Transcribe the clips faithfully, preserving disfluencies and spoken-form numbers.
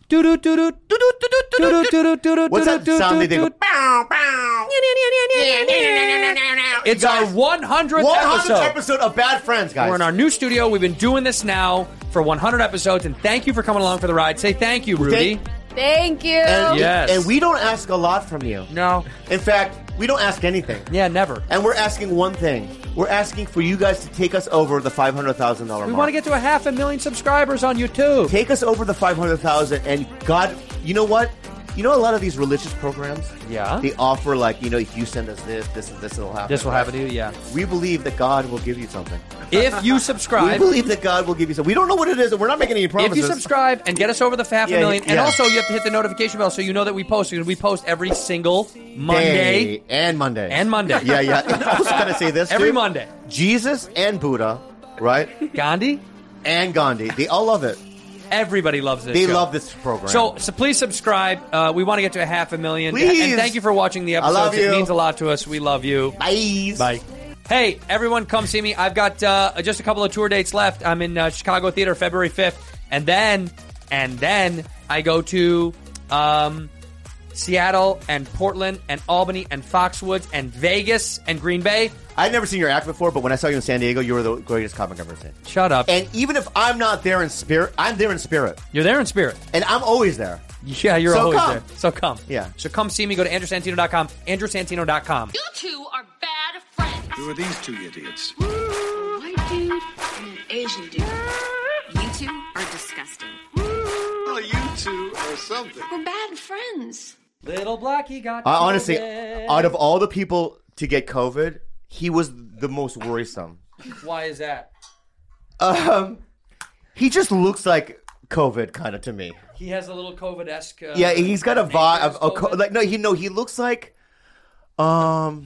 What's that sound? They go. Bow, bow. It's our one hundredth episode. episode of Bad Friends, guys. We're in our new studio. We've been doing this now for one hundred episodes, and thank you for coming along for the ride. Say thank you, Rudy. Thank- Thank you. And, Yes. and we don't ask a lot from you. No. In fact, we don't ask anything. Yeah, never. And we're asking one thing. We're asking for you guys to take us over the five hundred thousand dollars We mark. want to get to a half a million subscribers on YouTube. Take us over the five hundred thousand, and God, you know what? You know a lot of these religious programs? Yeah. They offer, like, you know, if you send us this, this, and this will happen. This will happen to you, yeah. We believe that God will give you something. If you We subscribe, believe that God will give you something. We don't know what it is, and we're not making any if promises. you subscribe and get us over the half Yeah, a million, and yeah. also you have to hit the notification bell so you know that we post. Because we post every single Monday Day and Monday. and Monday. Yeah, yeah. I was going to say this, Every too. Monday. Jesus and Buddha, right? Gandhi, And Gandhi. They all love it. everybody loves this They show. love this program. So, so please subscribe. Uh, we want to get to a half a million. Please. And thank you for watching the episodes. love It you. means a lot to us. We love you. Bye. Bye. Hey, everyone, come see me. I've got uh, just a couple of tour dates left. I'm in uh, Chicago Theater February fifth. And then, and then I go to um, Seattle and Portland and Albany and Foxwoods and Vegas and Green Bay. I'd never seen your act before, but when I saw you in San Diego, you were the greatest comic I've ever seen. Shut up. And even if I'm not there in spirit, I'm there in spirit. You're there in spirit. And I'm always there. Yeah, you're So always come. there. So come. Yeah. So come see me. Go to andrew santino dot com. andrew santino dot com. You two are bad friends. Who are these two idiots? A white dude and an Asian dude. You two are disgusting. Well, you two are something. We're bad friends. Little Blackie got I honestly, COVID. out of all the people to get COVID, he was the most worrisome. Why is that? Um, he just looks like COVID kind of to me. He has a little COVID-esque... Uh, Yeah, he's got a vibe of, of co- COVID. like no, he no, he looks like, um,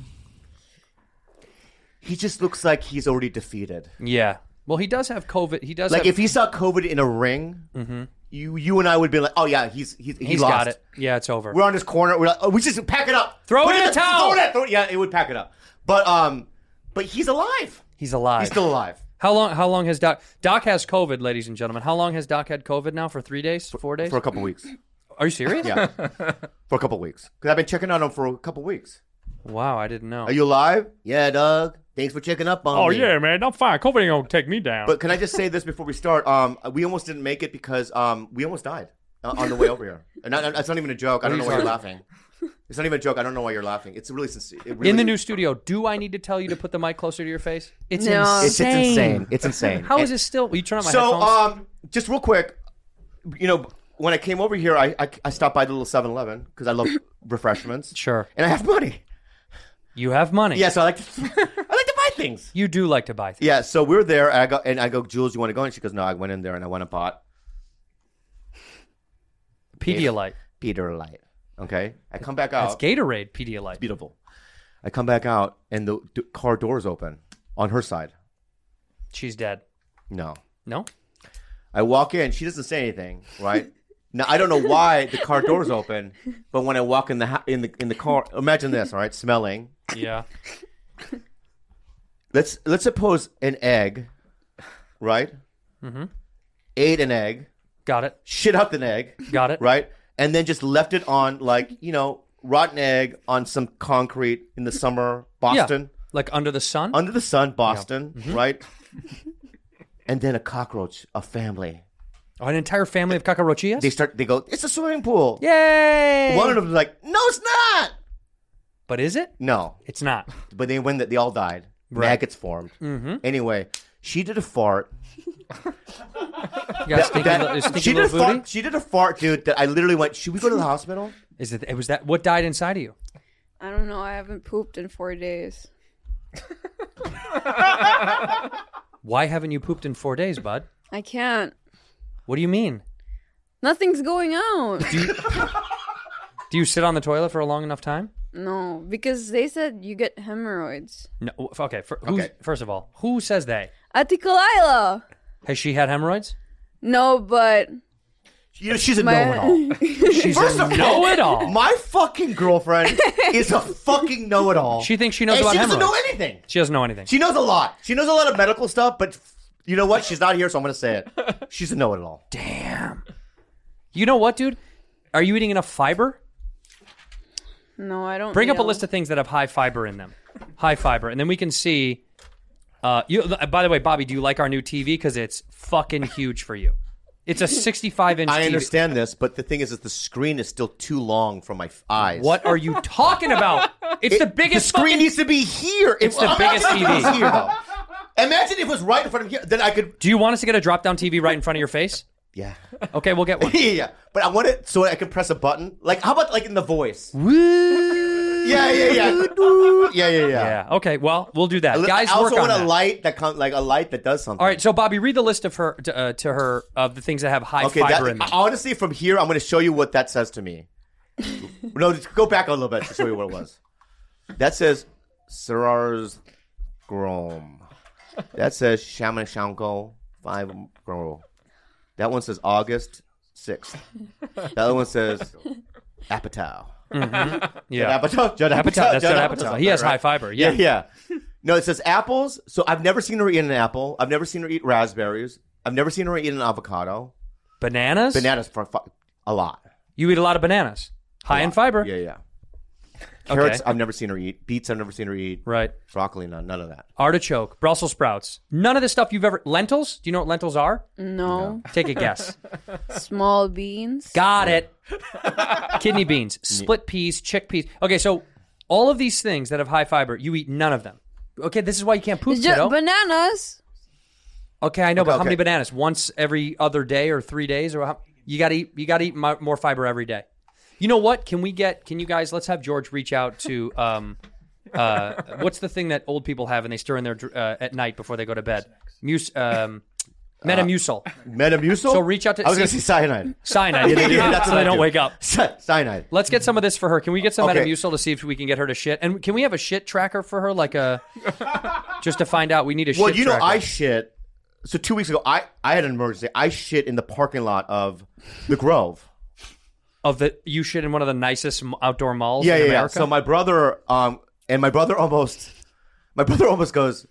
he just looks like he's already defeated. Yeah. Well, he does have COVID. He does Like have... if he saw COVID in a ring, you you and I would be like, oh yeah, he's he's he He's lost. got it. Yeah, it's over. We're on this corner. We're like, oh, we just pack it up. Throw Put in the it- towel. Throw it, throw it. Yeah, it would pack it up. But um, but he's alive. He's alive. He's still alive. How long How long has Doc... Doc has COVID, ladies and gentlemen. How long has Doc had COVID now? For three days? Four days? For a couple weeks. Are you serious? Yeah. For a couple weeks. Because I've been checking on him for a couple weeks. Wow, I didn't know. Are you alive? Yeah, Doug. Thanks for checking up on Oh, me. yeah, man. I'm fine. COVID ain't gonna take me down. But can I just say this before we start? Um, we almost didn't make it because um, we almost died uh, on the way over here. And not, that's not even a joke. I don't know why you're laughing. It's not even a joke. I don't know why you're laughing. It's really sincere. It really, In the new studio, do I need to tell you to put the mic closer to your face? It's No. insane. It's, it's insane. It's insane. How is And- it still... Will you turn on my So, headphones? um, just real quick, you know, when I came over here, I I, I stopped by the little seven eleven because I love refreshments. Sure. And I have money. You have money. Yeah, so I like to, I like to buy things. You do like to buy things. Yeah, so we're there, and I go, and I go, Jules, you want to go? And she goes, no, I went in there and I went and bought Pedialyte. Pedialyte. Okay, I come back That's out. Gatorade Pedialyte. It's beautiful. I come back out, and the, the car doors open on her side. She's dead. No, No? I walk in. She doesn't say anything. Right now, I don't know why the car doors open, but when I walk in the ha- in the in the car, imagine this. All right, smelling. Yeah. Let's let's suppose an egg, right? Mm-hmm. Ate an egg, Got it. shit out an egg, Got it. right? And then just left it on, like, you know, rotten egg on some concrete in the summer, Boston, Yeah. Like under the sun? under the sun, Boston, Mm-hmm. right? And then a cockroach, a family. Oh, an entire family of cockroaches? They start. They go, it's a swimming pool. Yay! One of them's like, no, it's not. But is it? No, It's not. but they when they all died. Right. Maggots formed. Mm-hmm. Anyway, she did a fart. You got a stinky, That- little, stinky she did a little booty? fart. She did a fart, dude. That I literally went. Should we go to the hospital? Is it? It was that. What died inside of you? I don't know. I haven't pooped in four days. Why haven't you pooped in four days, bud? I can't. What do you mean? Nothing's going out. Do you sit on the toilet for a long enough time? No, because they said you get hemorrhoids. No. Okay. For, who's- Okay. First of all, who says they? Ati Kalila. Has she had hemorrhoids? No, but You know, she's a my know-it-all. She's a know-it-all. My fucking girlfriend is a fucking know-it-all. She thinks she knows and about she doesn't know hemorrhoids. anything. She doesn't know anything. She knows a lot. She knows a lot of medical stuff, but you know what? She's not here, so I'm going to say it. She's a know-it-all. Damn. You know what, dude? Are you eating enough fiber? No, I don't. Bring up a yell. list of things that have high fiber in them. High fiber. And then we can see. Uh, you. By the way, Bobby, do you like our new T V? Because it's fucking huge for you. It's a sixty-five inch T V. I understand this, but the thing is that the screen is still too long for my f- eyes. What are you talking about? It's It- the biggest The screen fucking- needs to be here. It's the Imagine biggest if T V. it was here, though. Imagine if it was right in front of here. Then I could. Do you want us to get a drop down T V right in front of your face? Yeah. Okay, we'll get one. yeah, yeah. But I want it so I can press a button. Like, how about like in the voice? Woo! Yeah, yeah, yeah. yeah, yeah, yeah. Yeah. Okay. Well, we'll do that, guys. I Work also on want that. a light that comes, like a light that does something. All right. So, Bobby, read the list of her to, uh, to her of the things that have high Okay, fiber that, in them. honestly, from here, I'm going to show you what that says to me. No, just go back a little bit to show you what it was. That says Sirars Grom. That says Shaman Shanko five Gro. That one says August sixth. The other one says Apatow. Mm-hmm. Yeah. Apatow. Judd Apatow. Apatow. That's Judd Judd Apatow, Apatow. He has right? high fiber. Yeah. Yeah, yeah. No, it says apples. So I've never seen her eat an apple. I've never seen her eat raspberries. I've never seen her eat an avocado. Bananas. Bananas for fu- a lot. You eat a lot of bananas. High in fiber. Yeah, yeah. Carrots, Okay. I've never seen her eat. Beets, I've never seen her eat. Right. Broccoli, none, none of that. Artichoke, Brussels sprouts. None of the stuff you've ever. Lentils? Do you know what lentils are? No. Take a guess. Small beans. Got it. Kidney beans, split peas, chickpeas. Okay, so all of these things that have high fiber, you eat none of them. Okay, this is why you can't poop, It's just kiddo. bananas. Okay, I know, Okay, but how okay. many bananas? Once every other day or three days, or how, you got to eat? You got to eat mo- more fiber every day. You know what? Can we get? Can you guys? Let's have George reach out to. Um, uh, what's the thing that old people have and they stir in their dr- uh, at night before they go to bed? Mus- um, Metamucil. Metamucil? So reach out to- I was going to see- say cyanide. Cyanide. Yeah, yeah, yeah, that's so what they I don't do. wake up. Cy- Cyanide. Let's get some of this for her. Can we get some Okay. Metamucil to see if we can get her to shit? And can we have a shit tracker for her, like a just to find out? We need a Well, shit you know, tracker. I shit. So two weeks ago, I, I had an emergency. I shit in the parking lot of the Grove. of the you shit in one of the nicest m- outdoor malls Yeah, in yeah, yeah. America. So my brother, um, and my brother almost, my brother almost goes,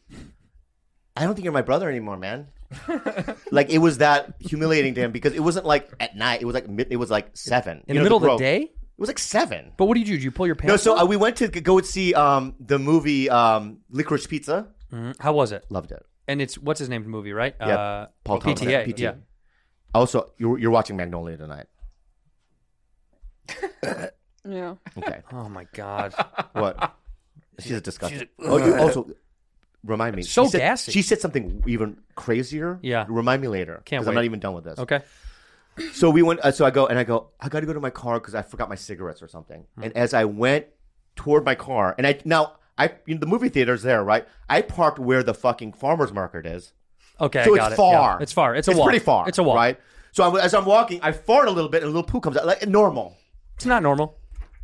I don't think you're my brother anymore, man. Like it was that humiliating to him because it wasn't like at night. It was like mid, it was like seven in You the know, middle of the Grove. day. It was like seven. But what did you do? Did you pull your pants? No, so down? uh, we went to g- go and see um the movie um Licorice Pizza. Mhm. How was it? Loved it. And it's what's his name movie, right? Yeah, uh, Paul P T A. Thomas. P T A. Yeah. Also, you're you're watching Magnolia tonight. Yeah. Okay. Oh my god. What? She's a disgusting. Oh, you also remind me. So she said, gassy. She said something even crazier. Yeah. Remind me later. Can't Because I'm wait. not even done with this. Okay. So we went. Uh, so I go and I go. I got to go to my car because I forgot my cigarettes or something. Hmm. And as I went toward my car, and I now I you know, the movie theater's there, right? I parked where the fucking farmer's market is. Okay. So I got it's it. far. Yeah. It's far. It's a it's walk. pretty far. It's a walk. right? So I'm, as I'm walking, I fart a little bit, and a little poo comes out, like normal. It's not normal.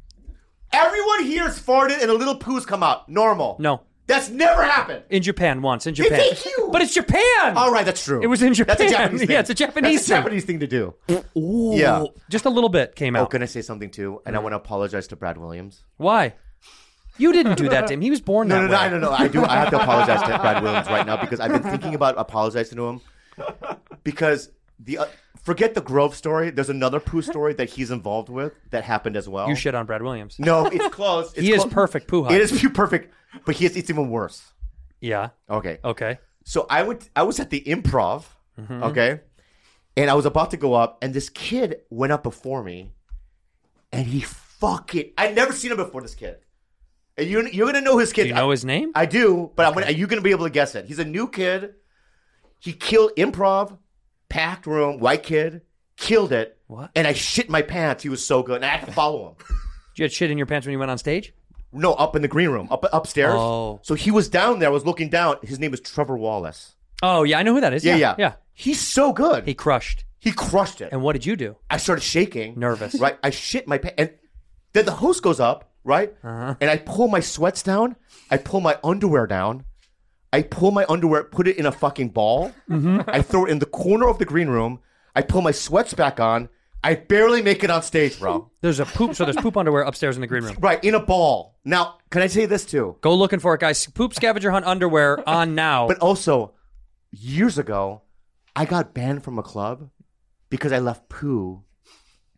Everyone here has farted, and a little poo's come out. Normal. No. That's never happened. In Japan once. In Japan. Thank you. But it's Japan. All right, that's true. It was in Japan. That's a Japanese thing. Yeah, it's a Japanese That's a thing. Japanese thing to do. Ooh. Yeah. Just a little bit came Oh, out. can I say something too? And I want to apologize to Brad Williams. Why? You didn't do that to him. He was born No, that no, no, way. I don't know. I do. I have to apologize to Brad Williams right now because I've been thinking about apologizing to him because the uh, forget the Grove story. There's another poo story that he's involved with that happened as well. You shit on Brad Williams. No, it's close. It's He is close. perfect poo hut. It is poo perfect, but he is, it's even worse. Yeah. Okay. Okay. So I went. I was at the Improv. Mm-hmm. Okay, and I was about to go up, and this kid went up before me, and he fucking. I'd never seen him before. This kid, and you're you're gonna know his kid. Do you know his name? I do, but I'm gonna, are you gonna be able to guess it? He's a new kid. He killed Improv, packed room, white kid, killed it. What? And I shit my pants. He was so good, and I had to follow him. Did you had shit in your pants when you went on stage? No, up in the green room, up upstairs. Oh. So he was down there. I was looking down. His name is Trevor Wallace. Oh, yeah. I know who that is. Yeah, Yeah. yeah, Yeah. He's so good. He crushed. He crushed it. And what did you do? I started shaking. Nervous. Right? I shit my pants. And then the host goes up, right? Uh-huh. And I pull my sweats down. I pull my underwear down. I pull my underwear, put it in a fucking ball. Mm-hmm. I throw it in the corner of the green room. I pull my sweats back on. I barely make it on stage, bro. There's a poop. So there's poop underwear upstairs in the green room. Right, in a ball. Now, can I say this too? Go looking for it, guys. Poop scavenger hunt underwear on now. But also, years ago, I got banned from a club because I left poo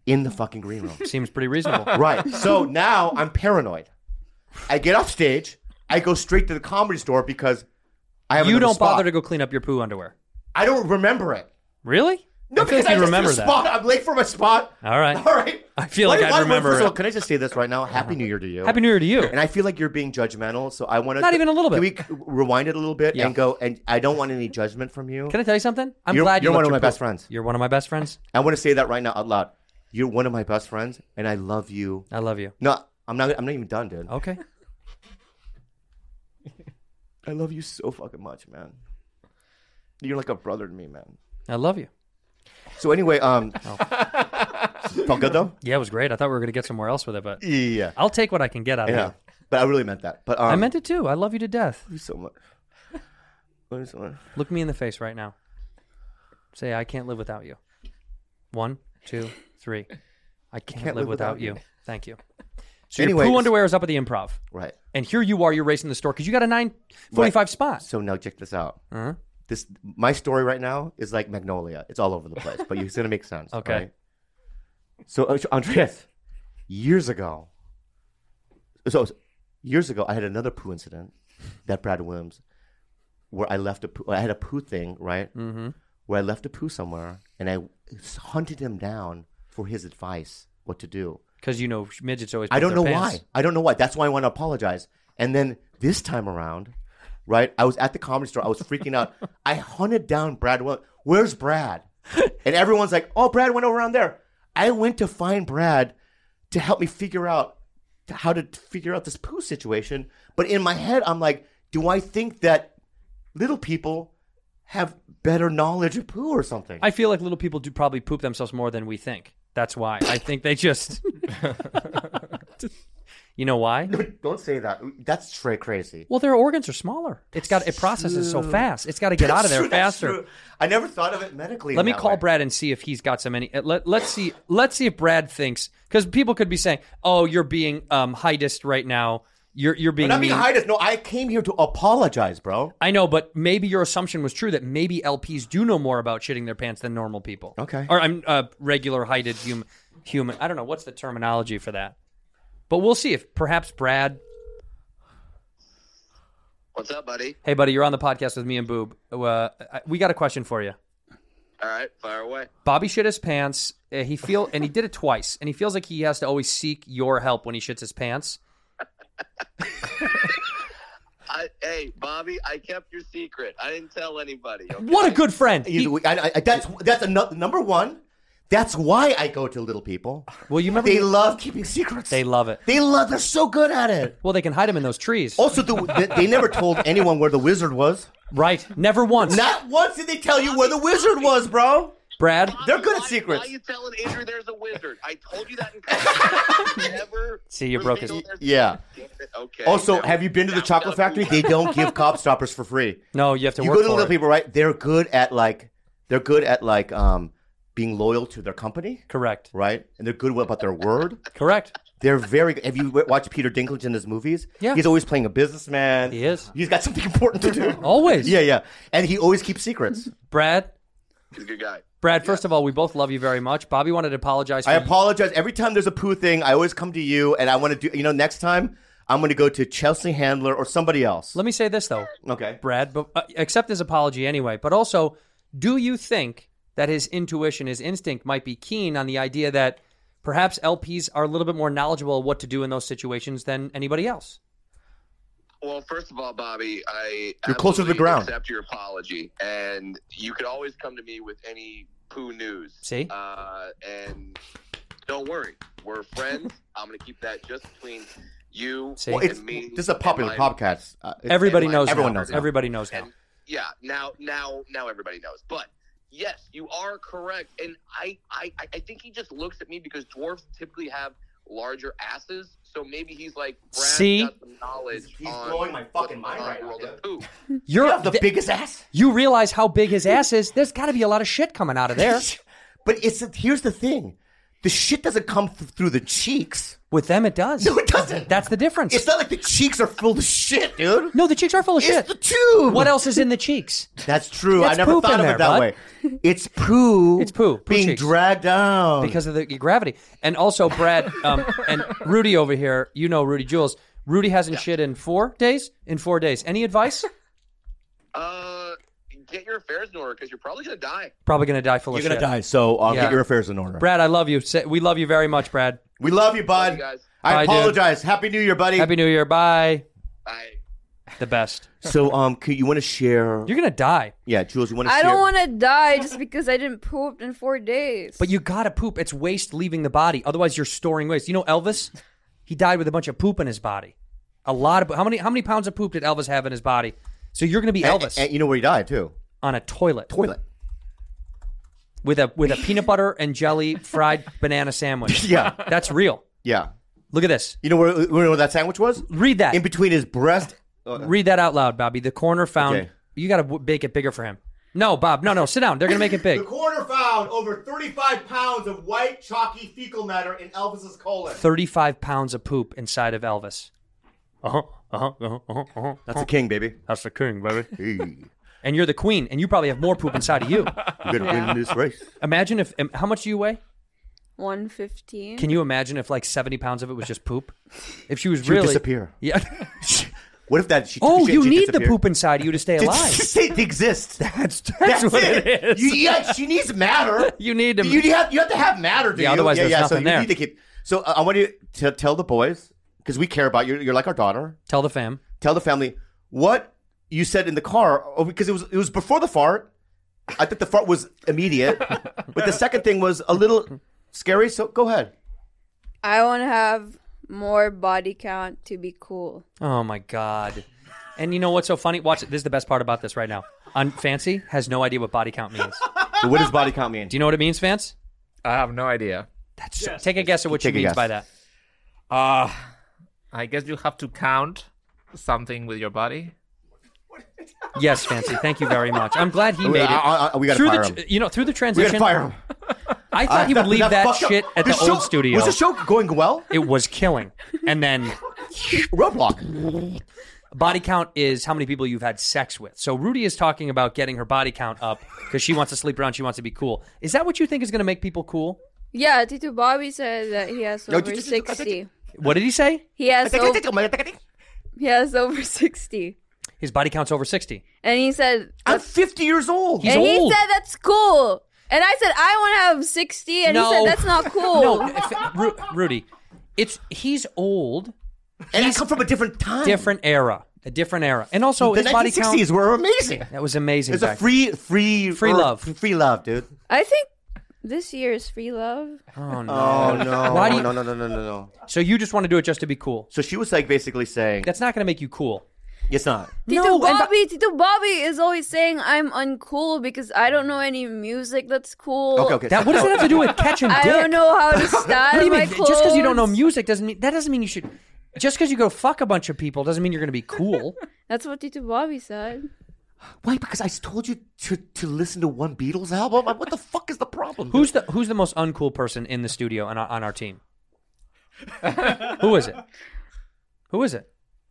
in the fucking green room. Seems pretty reasonable. Right. So now I'm paranoid. I get off stage. I go straight to the Comedy Store because I have You another don't spot. bother to go clean up your poo underwear. I don't remember it. Really? No, I feel because like I you just remember did a that. spot. I'm late for my spot. All right. All right. I feel like Why- I'd why- remember First of all, it. can I just say this right now? Happy New Year to you. Happy New Year to you. And I feel like you're being judgmental, so I want to Not even a little bit. Can we rewind it a little bit Yeah. and go? And I don't want any judgment from you. Can I tell you something? I'm You're- glad you you're one left of your my poo- best friends. You're one of my best friends. I want to say that right now out loud. You're one of my best friends, and I love you. I love you. No, I'm not. I'm not even done, dude. Okay. I love you so fucking much, man. You're like a brother to me, man. I love you. So anyway, um, Oh. felt good though. Yeah, it was great. I thought we were going to get somewhere else with it, but Yeah, I'll take what I can get out of yeah. it. But I really meant that. But um, I meant it too. I love you to death. love you so much. Love you so much. Look me in the face right now. Say, I can't live without you. One, two, three. I can't, can't live live without, without you. you. Thank you. So Anyways. your poo underwear is up at the Improv. Right. And here you are, you're racing the store because you got a nine forty-five spot. So now check this out. Uh-huh. This my story right now is like Magnolia. It's all over the place, but it's gonna make sense. Okay. Right? So uh, Andreas, years ago, so years ago, I had another poo incident that Brad Williams, where I left a poo, I had a poo thing, right? Mm-hmm. Where I left a poo somewhere, and I hunted him down for his advice, what to do. Because you know midgets always. I poop don't know their why. pants. I don't know why. That's why I want to apologize. And then this time around, right? I was at the Comedy Store. I was freaking out. I hunted down Brad. Will- Where's Brad? And everyone's like, "Oh, Brad went over around there." I went to find Brad to help me figure out how to figure out this poo situation. But in my head, I'm like, do I think that little people have better knowledge of poo or something? I feel like little people do probably poop themselves more than we think. That's why. I think they just. You know why? Don't say that. That's straight crazy. Well, their organs are smaller. It's got it processes so fast. It's got to get out of there True, that's faster. true. I never thought of it medically. Let in me that call way. Brad and see if he's got some any. uh, Let, let's see. Let's see if Brad thinks, because people could be saying, "Oh, you're being um, heightist right now. You're you're being I'm not being mean." highness. No, I came here to apologize, bro. I know, but maybe your assumption was true that maybe L Ps do know more about shitting their pants than normal people. Okay. Or I'm uh, regular heighted human. Human. I don't know what's the terminology for that, but we'll see if perhaps Brad. What's up, buddy? Hey, buddy, you're on the podcast with me and Boob. Uh, I- we got a question for you. All right, fire away. Bobby shit his pants. Uh, he feel and he did it twice, and he feels like he has to always seek your help when he shits his pants. I, hey, Bobby, I kept your secret. I didn't tell anybody. Okay? What a good friend. He's- He- I, I, that's that's a, number one. That's why I go to little people. well, you remember They love keeping secrets. they love it. They love. They're so good at it. Well, they can hide him in those trees. Also, the, they, they never told anyone where the wizard was. Right. Never once. Not once did they tell you where the wizard was, bro. Brad. Bobby, They're good at why- secrets. Why are you telling Andrew there's a wizard? I told you that in college. Never. See, you broke his- reveal there's- Yeah. Okay. Also, now- have you been to the now we chocolate gotta factory? move They on. don't give cob stoppers for free. No, you have to You work go to for little it. people, right? They're good at like, they're good at like um being loyal to their company, Correct. right? And they're good about their word. Correct. They're very good. Have you w- watched Peter Dinklage in his movies? Yeah. He's always playing a businessman. He is. He's got something important to do. Always. Yeah, yeah. And he always keeps secrets. Brad. He's a good guy. Brad, first of all, we both love you very much. Bobby wanted to apologize for I you. apologize. Every time there's a poo thing, I always come to you, and I want to do, you know, next time, I'm going to go to Chelsea Handler or somebody else. Let me say this, though, Okay. Brad, but uh, accept his apology anyway. But also, do you think that his intuition, his instinct might be keen on the idea that perhaps L Ps are a little bit more knowledgeable of what to do in those situations than anybody else? Well, first of all, Bobby, I You're closer to the absolutely ground. accept your apology, and you could always come to me with any poo news. See? Uh, and don't worry, we're friends. I'm going to keep that just between you See? Well, and it's, me. this is a popular and my- podcast. Uh, it's- Everybody and knows. everyone now. knows now. Everybody knows now. And yeah, now, now, now everybody knows. But yes, you are correct, and I, I, I think he just looks at me because dwarves typically have larger asses, so maybe he's like, Brad See? got some knowledge. He's on blowing my fucking what's mind going on right in the now, world of dude. poo. You're You have the th- biggest ass. You realize how big his ass is? There's got to be a lot of shit coming out of there. But it's here's the thing. the shit doesn't come th- through the cheeks. With them, it does. No, it doesn't. That's the difference. It's not like the cheeks are full of shit, dude. No, the cheeks are full of It's shit. the tube. What else is in the cheeks? That's true. That's I never poop thought in of there, it that bud. way. It's poo. It's poo. Poo being cheeks. dragged down Because of the gravity. And also, Brad um, and Rudy over here, you know Rudy Jules. Rudy hasn't shit in four days? In four days. Any advice? Uh, get your affairs in order because you're probably gonna die. Probably going to die full You're of gonna shit. die. So uh, Yeah. get your affairs in order. Brad, I love you. Say- We love you very much, Brad. We love you, bud. Love you guys. I Bye, dude. apologize. Happy New Year, buddy. Happy New Year. Bye. Bye. The best. So, um, could you want to share? You're going to die. Yeah, Jules, you want to I share? don't want to die just because I didn't poop in four days. But you got to poop. It's waste leaving the body. Otherwise, you're storing waste. You know Elvis? He died with a bunch of poop in his body. A lot of how many how many pounds of poop did Elvis have in his body? So you're going to be And- Elvis And, you know where he died too? on a toilet. Toilet. with a with a peanut butter and jelly fried banana sandwich. Yeah. That's real. Yeah. Look at this. You know where, you know where that sandwich was? Read that. In between his breast. Read that out loud, Bobby. The corner found. Okay. You got to w- make it bigger for him. No, Bob. No, no. Sit down. They're going to make it big. The coroner found over thirty-five pounds of white chalky fecal matter in Elvis's colon. thirty-five pounds of poop inside of Elvis. Uh-huh. Uh-huh. Uh-huh. Uh-huh. uh-huh. That's the king, baby. That's the king, baby. Hey, And you're the queen, and you probably have more poop inside of you. you gotta win this race. Imagine if. um, How much do you weigh? one fifteen. Can you imagine if like seventy pounds of it was just poop? If she was She would really disappear. Yeah. What if that? She Oh, she, you she need the disappeared? poop inside you to stay alive. It exists. That's that's, That's what it. it is. You, yeah, she needs matter. You need to. You have you have to have matter. Do Yeah, you? otherwise yeah, there's yeah, nothing so you there. Need to keep, so uh, I want you to tell the boys because we care about you. You're like our daughter. Tell the fam. Tell the family what you said in the car oh, because it was it was before the fart. I think the fart was immediate, but the second thing was a little scary. So go ahead. I want to have more body count to be cool. Oh my god. And you know what's so funny? Watch it. This is the best part about this right now. On Fancy has no idea what body count means. So what does body count mean? Do you know what it means, Vance? I have no idea. That's take a guess at what she Take a means guess. by that. Uh, I guess you have to count something with your body. Yes, Fancy. Thank you very much. I'm glad he We, made it. I, I, we gotta through fire the, him. tr- you know, through the We transition, gotta fire him. I thought he would leave that fucked up. shit at the show, old studio. Was the show going well? It was killing. And then Roadblock. body count is how many people you've had sex with. So Rudy is talking about getting her body count up because she wants to sleep around. She wants to be cool. Is that what you think is going to make people cool? Yeah, Tito Bobby said that he has No, over just- sixty. What did he say? He has over, he has over sixty. His body count's over sixty. And he said I'm fifty years old. He's and old. he said that's cool. And I said I want to have sixty and No. he said that's not cool. No, if- Ru- Rudy, it's he's old, And I come from a different time. different era, a different era, and also The his body nineteen count. sixties were amazing. That was amazing. It's a back free, free, Free earth- love. free love, dude. I think this year is free love. then. Oh no! Oh no! Why do you- no, no, no, no, no, no. So you just want to do it just to be cool? So she was like basically saying, That's not going to make you cool. "It's not." Tito No, and Bobby, Tito Bobby is always saying I'm uncool because I don't know any music that's cool. Okay, okay. That what does it have to do with catching I dick? don't know how to style What do you my mean? clothes. Just because you don't know music doesn't mean that doesn't mean you should. Just because you go fuck a bunch of people doesn't mean you're going to be cool. That's what Tito Bobby said. Why? Because I told you to to listen to one Beatles album. Like, what the fuck is the problem? dude? Who's the Who's the most uncool person in the studio and on, on our team? Who is it? Who is it?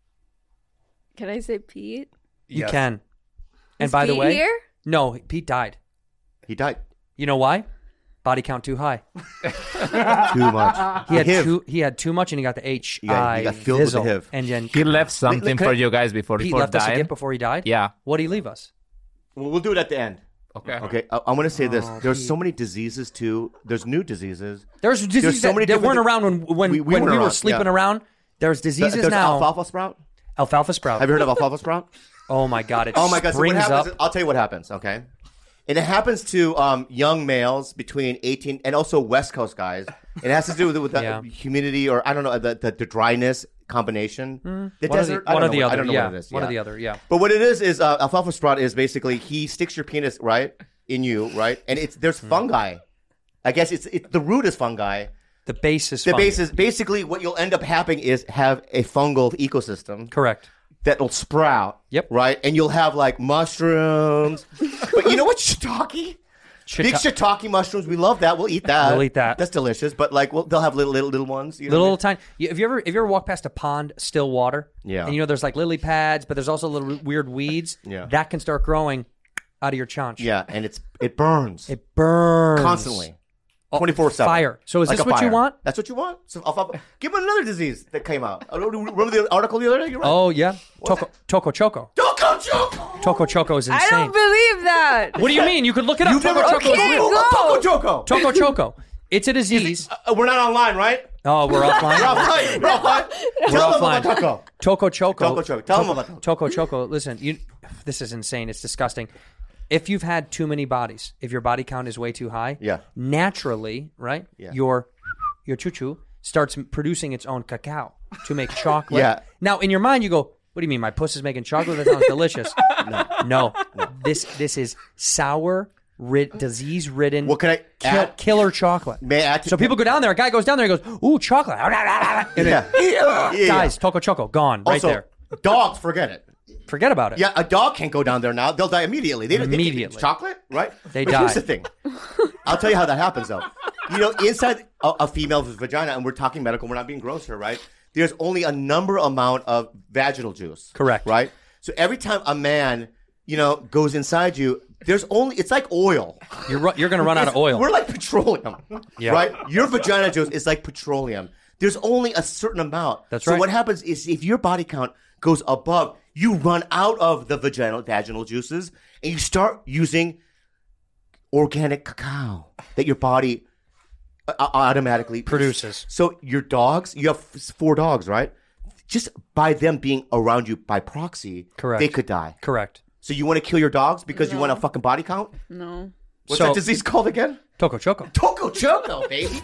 Can I say Pete? You Yes. can. And Is by the Pete way, here? no, Pete died. He died You know why? Body count too high. too much. He had H I V. too he had too much, and he got the H got- I he got filled with the Vizzle. H I V. And then He left something can for I- you guys before Pete before left us a dying. gift before he died. Yeah. What did he leave us? Well, we'll do it at the end. Okay. Okay. I, I'm going to say this. Oh, There's Pete. so many diseases too. There's new diseases. There's diseases so that, many that different- weren't around when when We- we, we when weren't we were around, sleeping yeah. around. There's diseases There's now. alfalfa sprout. Alfalfa sprout. Have you heard of alfalfa sprout? Oh my god! It Oh my god! So what springs happens? up. Is, I'll tell you what happens. Okay, and it happens to um, young males between eighteen and also West Coast guys. It has to do with, with the Yeah. humidity or I don't know the the, the dryness combination. The one of the, desert. I one don't of the know what- other. I don't know yeah. what it is. One yeah. of the other. Yeah. But what it is is uh, alfalfa sprout is basically he sticks your penis right in you, right, and it's there's fungi. I guess it's it, the root is fungi. The base is The fungus. base is basically what you'll end up having is have a fungal ecosystem correct. that'll sprout. Yep. Right, and you'll have like mushrooms. But you know what, shiitake? Big shiitake mushrooms, we love that. We'll eat that. We'll eat that. That's delicious. But like, well, they'll have little little, little ones. You know Little, what little tiny. You- Have you ever, have you ever walked past a pond, still water? Yeah. And you know, there's like lily pads, but there's also little weird weeds. Yeah. That can start growing out of your chaunch. I mean? Yeah, and it's it burns It burns constantly, Oh, twenty-four seven. Fire. So is Like this a what you fire. want? That's what you want. So I'll, I'll, give him another disease that came out. Uh, Remember the article the other day? You're right. Oh yeah. Toco, Toco Choco. Choco Choco. Toco Choco is insane. I don't believe that. What do you mean? You could look it up. You've never Toco heard Choco. Okay, is real. go. Choco Choco. Toco Choco. It's a disease. Uh, we're not online, right? Oh, we're We're offline. offline. We're offline. Tell them offline. about Choco. Toco Choco. Choco Choco. Tell them about Choco. Choco Choco. Listen, you. This is insane. It's disgusting. If you've had too many bodies, if your body count is way too high, Yeah. naturally, right? Yeah. Your your choo-choo starts producing its own cacao to make chocolate. Yeah. Now, in your mind, you go, "What do you mean? My puss is making chocolate? That sounds delicious." no. no, This this is sour, rid, disease-ridden, What can I kill- add? killer chocolate. May I add to- so people go down there. A guy goes down there. He goes, "Ooh, chocolate!" And Yeah. it Yeah. dies. Toco Choco gone right Also, there. dogs, forget it. Forget about it. Yeah, a dog can't go down there now. They'll die immediately. They, don't- they Immediately. It's chocolate, right? They but die. Here's the thing. I'll tell you how that happens, though. You know, inside a, a female's vagina, and we're talking medical, we're not being gross here, right? There's only a number amount of vaginal juice. Correct. Right? So every time a man, you know, goes inside you, there's only, it's like oil. You're ru- you're going to run out of It's- oil. We're like petroleum, Yeah. right? Your vagina juice is like petroleum. There's only a certain amount. That's so right. what happens is if your body count goes above, you run out of the vaginal vaginal juices and you start using organic cacao that your body uh, automatically Produces. So your dogs, you have f- four dogs, right? Just by them being around you by proxy, Correct. they could die. Correct. So you want to kill your dogs because you want a fucking body count? No. What's So- that disease called again? Toco Choco. Toco Choco, baby.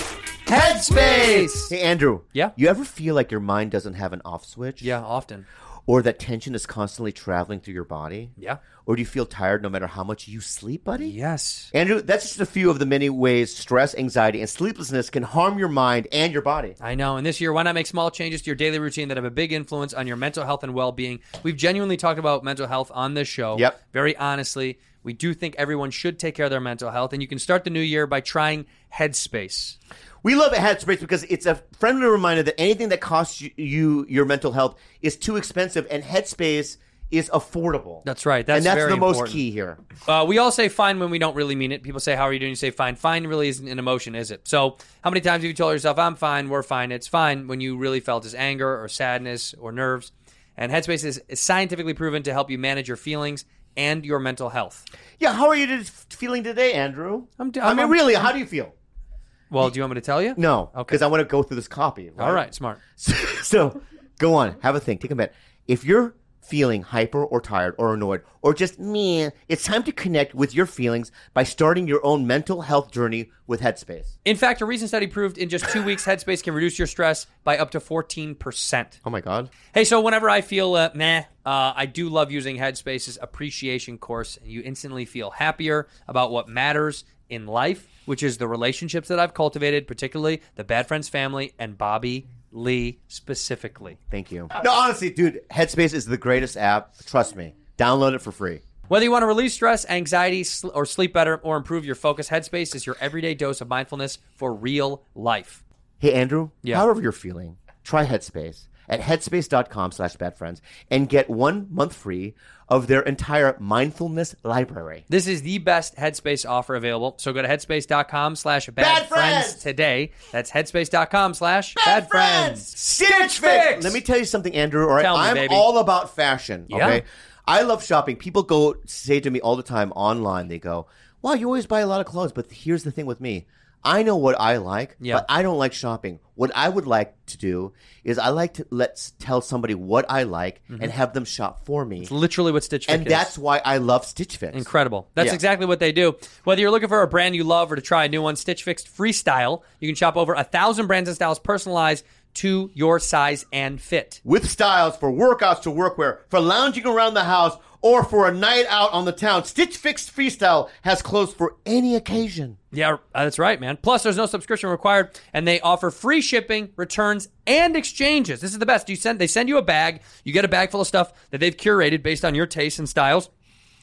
Headspace. Hey, Andrew. Yeah? You ever feel like your mind doesn't have an off switch? Yeah, often. Or that tension is constantly traveling through your body? Yeah. Or do you feel tired no matter how much you sleep, buddy? Yes. Andrew, that's just a few of the many ways stress, anxiety, and sleeplessness can harm your mind and your body. I know. And this year, why not make small changes to your daily routine that have a big influence on your mental health and well-being? We've genuinely talked about mental health on this show. Yep. Very honestly, we do think everyone should take care of their mental health, and you can start the new year by trying Headspace. We love Headspace because it's a friendly reminder that anything that costs you, you your mental health is too expensive, and Headspace is affordable. That's right. That's and that's very the most important. key here. Uh, we all say fine when we don't really mean it. People say, how are you doing? You say fine. Fine really isn't an emotion, is it? So how many times have you told yourself, I'm fine, we're fine, it's fine, when you really felt is anger or sadness or nerves? And Headspace is, is scientifically proven to help you manage your feelings and your mental health. Yeah, how are you t- feeling today, Andrew? I'm d- I mean, I'm- really, how do you feel? Well, do you want me to tell you? No, Okay. because I want to go through this copy. All right, smart. So, go on. Have a think. Take a minute. If you're feeling hyper or tired or annoyed or just meh, it's time to connect with your feelings by starting your own mental health journey with Headspace. In fact, a recent study proved in just two weeks, Headspace can reduce your stress by up to fourteen percent. Oh, my God. Hey, so whenever I feel uh, meh, uh, I do love using Headspace's appreciation course, and you instantly feel happier about what matters in life, which is the relationships that I've cultivated, particularly the Bad Friends family and Bobby Lee specifically. Thank you. No, honestly, dude, Headspace is the greatest app. Trust me. Download it for free. Whether you want to release stress, anxiety, sl- or sleep better, or improve your focus, Headspace is your everyday dose of mindfulness for real life. Hey, Andrew, Yeah. however you're feeling, try Headspace at headspace.com slash badfriends and get one month free of their entire mindfulness library. This is the best Headspace offer available. So go to headspace.com slash Bad badfriends friends. today. That's headspace.com slash badfriends. Stitch Fix! Let me tell you something, Andrew. All right, Tell me, I'm baby. all about fashion. Yeah. Okay, I love shopping. People go say to me all the time online. They go, "Wow, you always buy a lot of clothes." But here's the thing with me. I know what I like, Yeah. but I don't like shopping. What I would like to do is I like to let's tell somebody what I like and have them shop for me. It's literally what Stitch Fix And is. that's why I love Stitch Fix. Incredible. That's Yeah. exactly what they do. Whether you're looking for a brand you love or to try a new one, Stitch Fix Freestyle, you can shop over a thousand brands and styles personalized to your size and fit. With styles for workouts to workwear, for lounging around the house, or for a night out on the town, Stitch Fix Freestyle has clothes for any occasion. Yeah, uh, that's right, man. Plus, there's no subscription required, and they offer free shipping, returns, and exchanges. This is the best. You send They send you a bag. You get a bag full of stuff that they've curated based on your tastes and styles.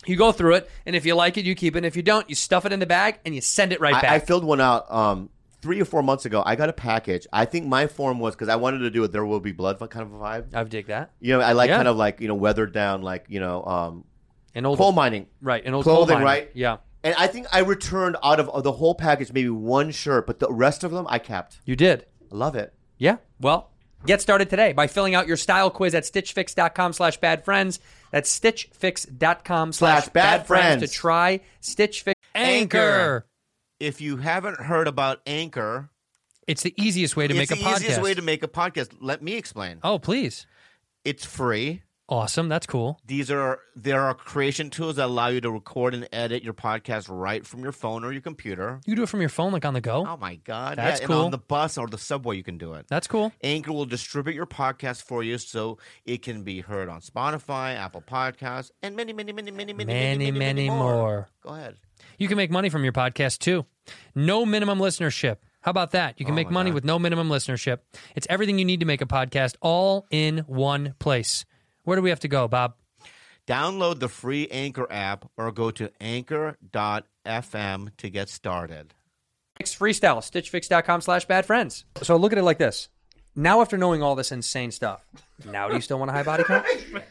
You go through it, and if you like it, you keep it. And if you don't, you stuff it in the bag and you send it right I, back. I filled one out um, three or four months ago. I got a package. I think my form was because I wanted to do a There Will Be Blood kind of a vibe. I dig that. You know, I like Yeah. kind of like, you know, weathered down, like, you know, um, An old coal mining. right? An old Clothing, coal miner. right? Yeah, And I think I returned out of the whole package maybe one shirt, but the rest of them I kept. you did. I love it. Yeah. Well, get started today by filling out your style quiz at stitchfix.com slash bad friends. That's stitchfix.com slash bad friends to try Stitch Fix. Anchor. If you haven't heard about Anchor, It's the easiest way to it's make a the easiest podcast. way to make a podcast. Let me explain. oh, please. It's free. Awesome. That's cool. These are there are creation tools that allow you to record and edit your podcast right from your phone or your computer. You can do it from your phone, like on the go. Oh my god! That's yeah, cool. And on the bus or the subway, you can do it. That's cool. Anchor will distribute your podcast for you, so it can be heard on Spotify, Apple Podcasts, and many, many, many, many, many, Many, many, many more. Go ahead. You can make money from your podcast too. No minimum listenership. How about that? You can Oh make my money God. with no minimum listenership. It's everything you need to make a podcast all in one place. Where do we have to go, Bob? Download the free Anchor app or go to anchor dot f m to get started. Fix Freestyle, stitchfix.com slash bad friends. So look at it like this. Now after knowing all this insane stuff, now do you still want a high body count?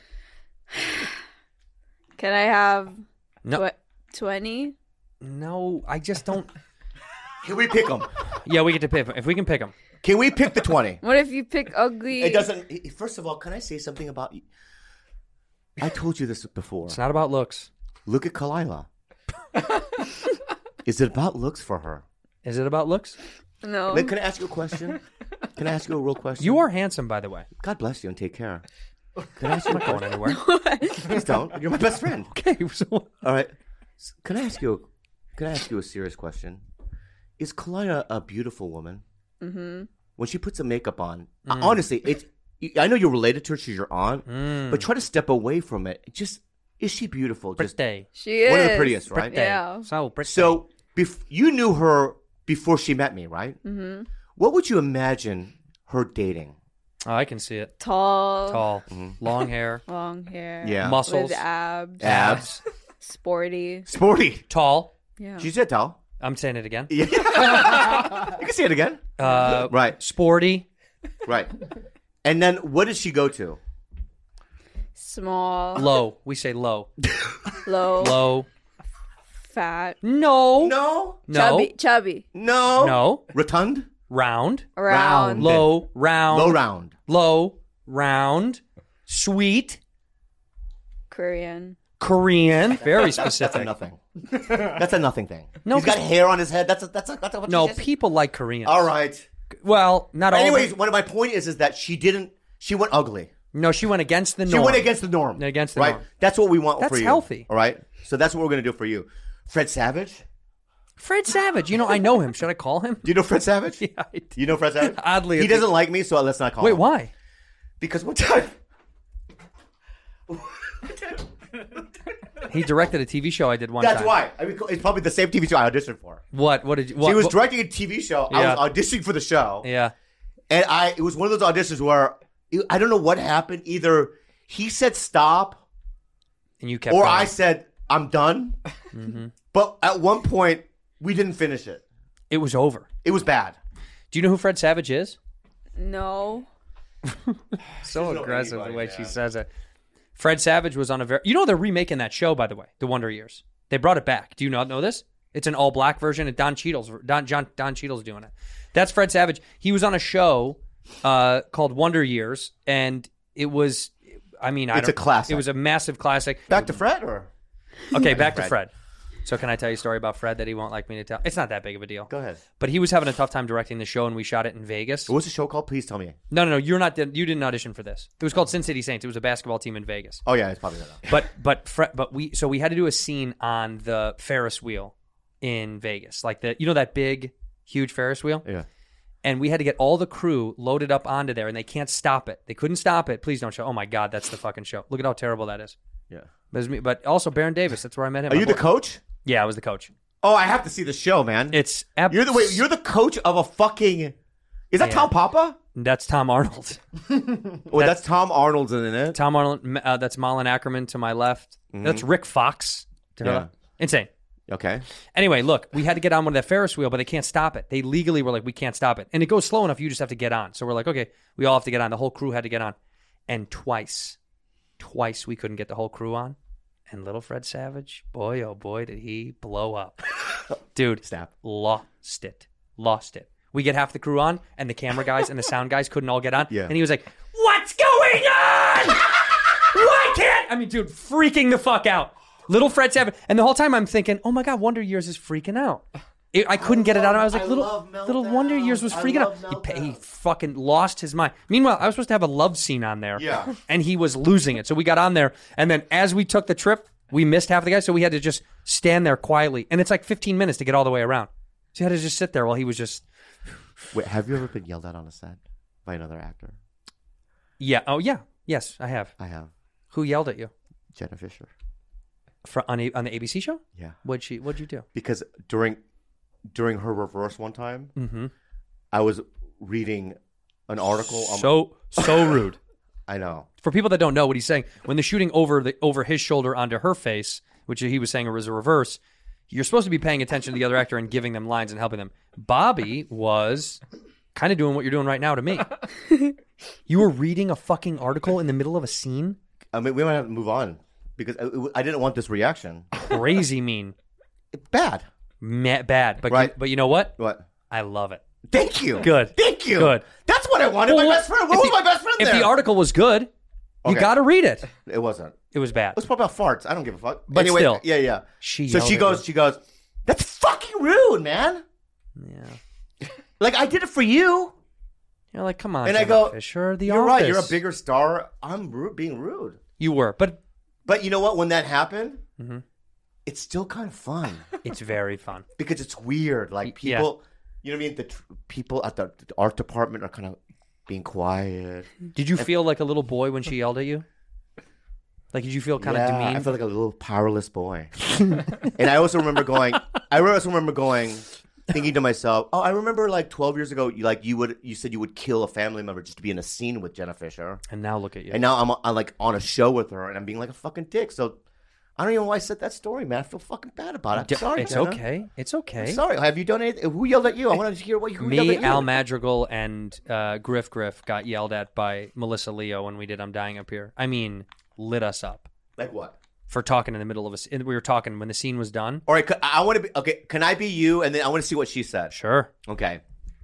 Can I have No. tw- twenty? No, I just don't. Can we pick them? Yeah, we get to pick. If we can pick them. Can we pick the twenty? What if you pick ugly? It doesn't. First of all, can I say something about you? I told you this before. It's not about looks. Look at Kalila. Is it about looks for her? Is it about looks? No. Like, can I ask you a question? Can I ask you a real question? You are handsome, by the way. God bless you and take care. Can I ask you a Going question? anywhere. Please don't. You're my best friend. Okay, so All right. S- Can I ask you? A, can I ask you a serious question? Is Kalila a beautiful woman? Mm-hmm. When she puts some makeup on, uh, honestly, it's. I know you're related to her. She's your aunt, but try to step away from it. Just is she beautiful? Just pretty. She is one of the prettiest, right? Yeah. So pretty. So bef- you knew her before she met me, right? Mm-hmm. What would you imagine her dating? Oh, I can see it. Tall. Tall, long hair, Long hair. Yeah. muscles, With abs. Abs, Sporty. sporty. tall. Yeah. She said tall. I'm saying it again. Yeah. You can say it again. Uh, Right, sporty. right. And then what did she go to? Small. Low. We say low. Low. Low. Fat. No. No, No. Chubby. Chubby. no, No. Rotund, Round. Round. Low. Round. low round. Low. Round. Sweet. Korean. Korean. Very That's a specific. nothing. That's a nothing thing. No, He's got 'cause- hair on his head. That's a, that's a, that's a, what No, she says. people like Koreans. All right. Well, not all. of Anyways, them. one of my point is is that she didn't. She went ugly. No, she went against the She norm. went against the norm. Against the right? norm. That's what we want That's for you. healthy. All right. So that's what we're gonna do for you. Fred Savage. Fred Savage. You know, I know him. Should I call him? Do you know Fred Savage? Yeah, I do. You know Fred Savage? Oddly, he it's- doesn't like me, so let's not call Wait, him. why? Because one time. He directed a T V show I did one That's time. why. I mean, it's probably the same T V show I auditioned for. What? What did you? What, She was what- directing a T V show. Yeah. I was auditioning for the show. Yeah. And I, it was one of those auditions where it- I don't know what happened. Either he said stop, And you kept or going. I said I'm done. Mm-hmm. But at one point, we didn't finish it. It was over. It was bad. Do you know who Fred Savage is? No. So know aggressive the anybody, way man. she says it. Fred Savage was on a very. You know they're remaking that show, by the way, The Wonder Years. They brought it back. Do you not know this? It's an all black version, and Don Cheadle's Don John Don Cheadle's doing it. That's Fred Savage. He was on a show uh, called Wonder Years, and it was. I mean, I It's don't, a classic. It was a massive classic. Back to Fred, or Okay, back to Fred. Fred. So can I tell you a story about Fred that he won't like me to tell? It's not that big of a deal. go ahead. But he was having a tough time directing the show, and we shot it in Vegas. What's the show called? Please tell me. No, no, no. You're not. You didn't audition for this. It was called Sin City Saints. It was a basketball team in Vegas. Oh yeah, it's probably that. But but Fre- but we so we had to do a scene on the Ferris wheel in Vegas, like the you know that big, huge Ferris wheel, Yeah. and we had to get all the crew loaded up onto there, and they can't stop it. They couldn't stop it. Please don't show. Oh my God, that's the fucking show. Look at how terrible that is. Yeah. But, it was me, but also Baron Davis. That's where I met him. Are you My the boy- coach? Yeah, I was the coach. Oh, I have to see the show, man. It's ab- You're the wait. You're the coach of a fucking. Is that Yeah. Tom Papa? That's Tom Arnold. Oh, that's Tom Arnold's in it. Tom Arnold. Uh, that's Malin Ackerman to my left. That's Rick Fox to her Yeah. left. Insane. Okay. Anyway, look, we had to get on with that Ferris wheel, but they can't stop it. They legally were like, we can't stop it. And it goes slow enough, you just have to get on. So we're like, okay, we all have to get on. The whole crew had to get on. And twice, twice we couldn't get the whole crew on. And little Fred Savage, boy, oh boy, did he blow up. Dude, Snap. lost it. Lost it. We get half the crew on, and the camera guys and the sound guys couldn't all get on. Yeah. And he was like, what's going on? Why can't? I mean, dude, freaking the fuck out. Little Fred Savage. And the whole time I'm thinking, oh my God, Wonder Years is freaking out. It, I couldn't get it out. I was like, I little love little Wonder Years was meltdowns. I freaking out. love He, he meltdowns. fucking lost his mind. Meanwhile, I was supposed to have a love scene on there. Yeah. And he was losing it. So we got on there. And then as we took the trip, we missed half the guys. So we had to just stand there quietly. And it's like fifteen minutes to get all the way around. So you had to just sit there while he was just, Wait, have you ever been yelled at on a set by another actor? yeah. Oh, yeah. Yes, I have. I have. Who yelled at you? Jenna Fisher. For, on, a, on the A B C show? Yeah. What'd, she, what'd you do? Because during during her reverse one time, Mm-hmm. I was reading an article. On So, so rude. I know. For people that don't know what he's saying, when they're shooting over the over his shoulder onto her face, which he was saying was a reverse, you're supposed to be paying attention to the other actor and giving them lines and helping them. Bobby was kind of doing what you're doing right now to me. You were reading a fucking article in the middle of a scene? I mean, we might have to move on because I, I didn't want this reaction. Crazy mean. Bad. Ma- bad. But, Right. you, but you know what? What? I love it. Thank you. Good. Thank you. Good. That's what I wanted. Well, my best friend. What if was the- my best friend If there? the article was good, you Okay. got to read it. It wasn't. It was bad. It was probably about farts. I don't give a fuck. But anyway, still. yeah, yeah. She so yelled she at goes. you. She goes. That's fucking rude, man. Yeah. Like I did it for you. You're like, come on, And I Jenna go, Fisher, the You're office. right. You're a bigger star. I'm rude, being rude. You were, but But you know what? When that happened, Mhm. it's still kind of fun it's very fun. because it's weird. Like Yeah. people, you know what I mean? The tr- people at the, the art department are kind of being quiet. Did you feel like a little boy when she yelled at you? Like, did you feel kind yeah, of I demeaned? feel like a little powerless boy. And I also remember going. I also remember going, thinking to myself, "Oh, I remember like twelve years ago. You like you would you said you would kill a family member just to be in a scene with Jenna Fisher, And now look at you. and now I'm, I'm like on a show with her, and I'm being like a fucking dick. So I don't even know why I said that story, man. I feel fucking bad about it. D- I'm sorry, it's Jenna. okay. It's okay. I'm sorry. Have you done anything? Who yelled at you? I want to hear what you who yelled Me, at you. Al Madrigal, and uh, Griff Griff got yelled at by Melissa Leo when we did I'm Dying Up Here. I mean, lit us up Like what? for talking in the middle of a scene. We were talking when the scene was done. All right, I want to be okay. Can I be you? And then I want to see what she said. Sure. Okay.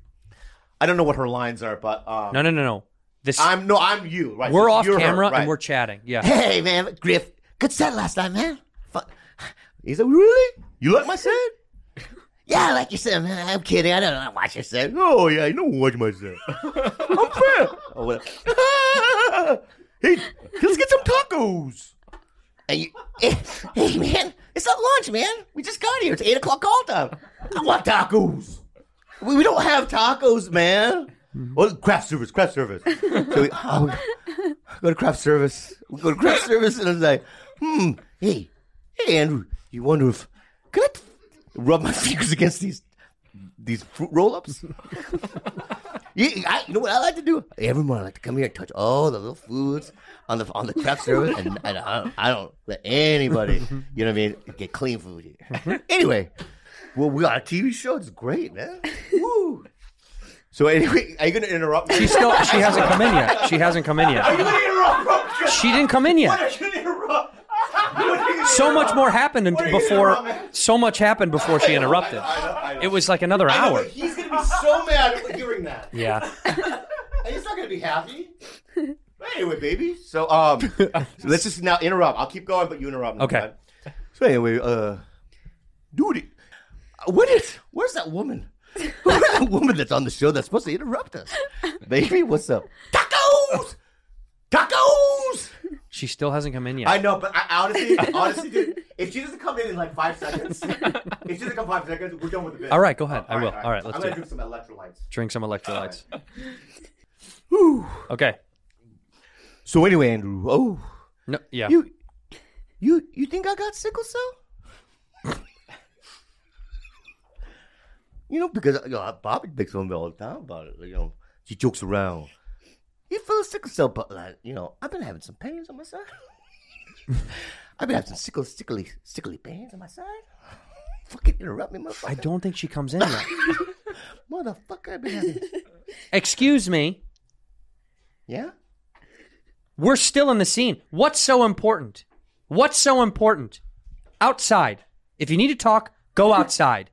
I don't know what her lines are, but um, No, no, no, no. This I'm no, I'm you. Right? we're So off you're her, camera right. and we're chatting. Yeah. Hey, man, Griff, good set last night, man. Fu- He's like, really? You like my set? Yeah, I like your set, man. I'm kidding. I don't know. Watch your set. Oh, yeah, I don't watch my set. I'm fair. Oh, whatever. Hey, let's get some tacos. And you, hey, hey, man, it's not lunch, man. We just got here. It's eight o'clock call time. I want tacos. We, we don't have tacos, man. Well, craft service, craft service. So we, oh, we go to craft service. We go to craft service, and I was like, hmm, hey, hey, Andrew, you wonder if can I rub my fingers against these these fruit roll-ups? you, I, you know what I like to do? Every morning I like to come here and touch all the little foods on the on the craft service, and, and I, don't, I don't let anybody, you know what I mean, get clean food here. Anyway, well, we got a T V show. It's great, man. Woo. So anyway, are you going to interrupt me? She still she hasn't come in yet. She hasn't come in Are you yet. going to interrupt, bro? She didn't come in What yet. are you going to interrupt? What are you gonna So much interrupt? more happened in- What are you gonna before. interrupt, man? So much happened before she interrupted. I know, I know. It was like another I know, hour. but he's going to be so mad at hearing that. Yeah. And he's not going to be happy. Anyway, baby. So, um, so let's just now interrupt. I'll keep going, but you interrupt me. Okay. So anyway, uh, dude, what is? Where's that woman? Where's that woman that's on the show that's supposed to interrupt us? Baby, what's up? Tacos, tacos. She still hasn't come in yet. I know, but I, honestly, honestly, dude, if she doesn't come in in like five seconds, if she doesn't come five seconds, we're done with the bit. All right, go ahead. I will. All right, let's I'm do gonna it. drink some electrolytes. Drink some electrolytes. Whew. Okay. So anyway, Andrew, oh, No. Yeah. you, you, you think I got sickle cell? You know, because you know, Bobby makes fun of me all the time about it. You know, She jokes around. You feel sickle cell, but like, you know, I've been having some pains on my side. I've been having some sickle, sickly, sickly pains on my side. Fucking interrupt me, motherfucker. I don't think she comes in yet. Motherfucker, I've been having. Excuse me. Yeah? We're still in the scene. What's so important? What's so important? Outside. If you need to talk, go outside.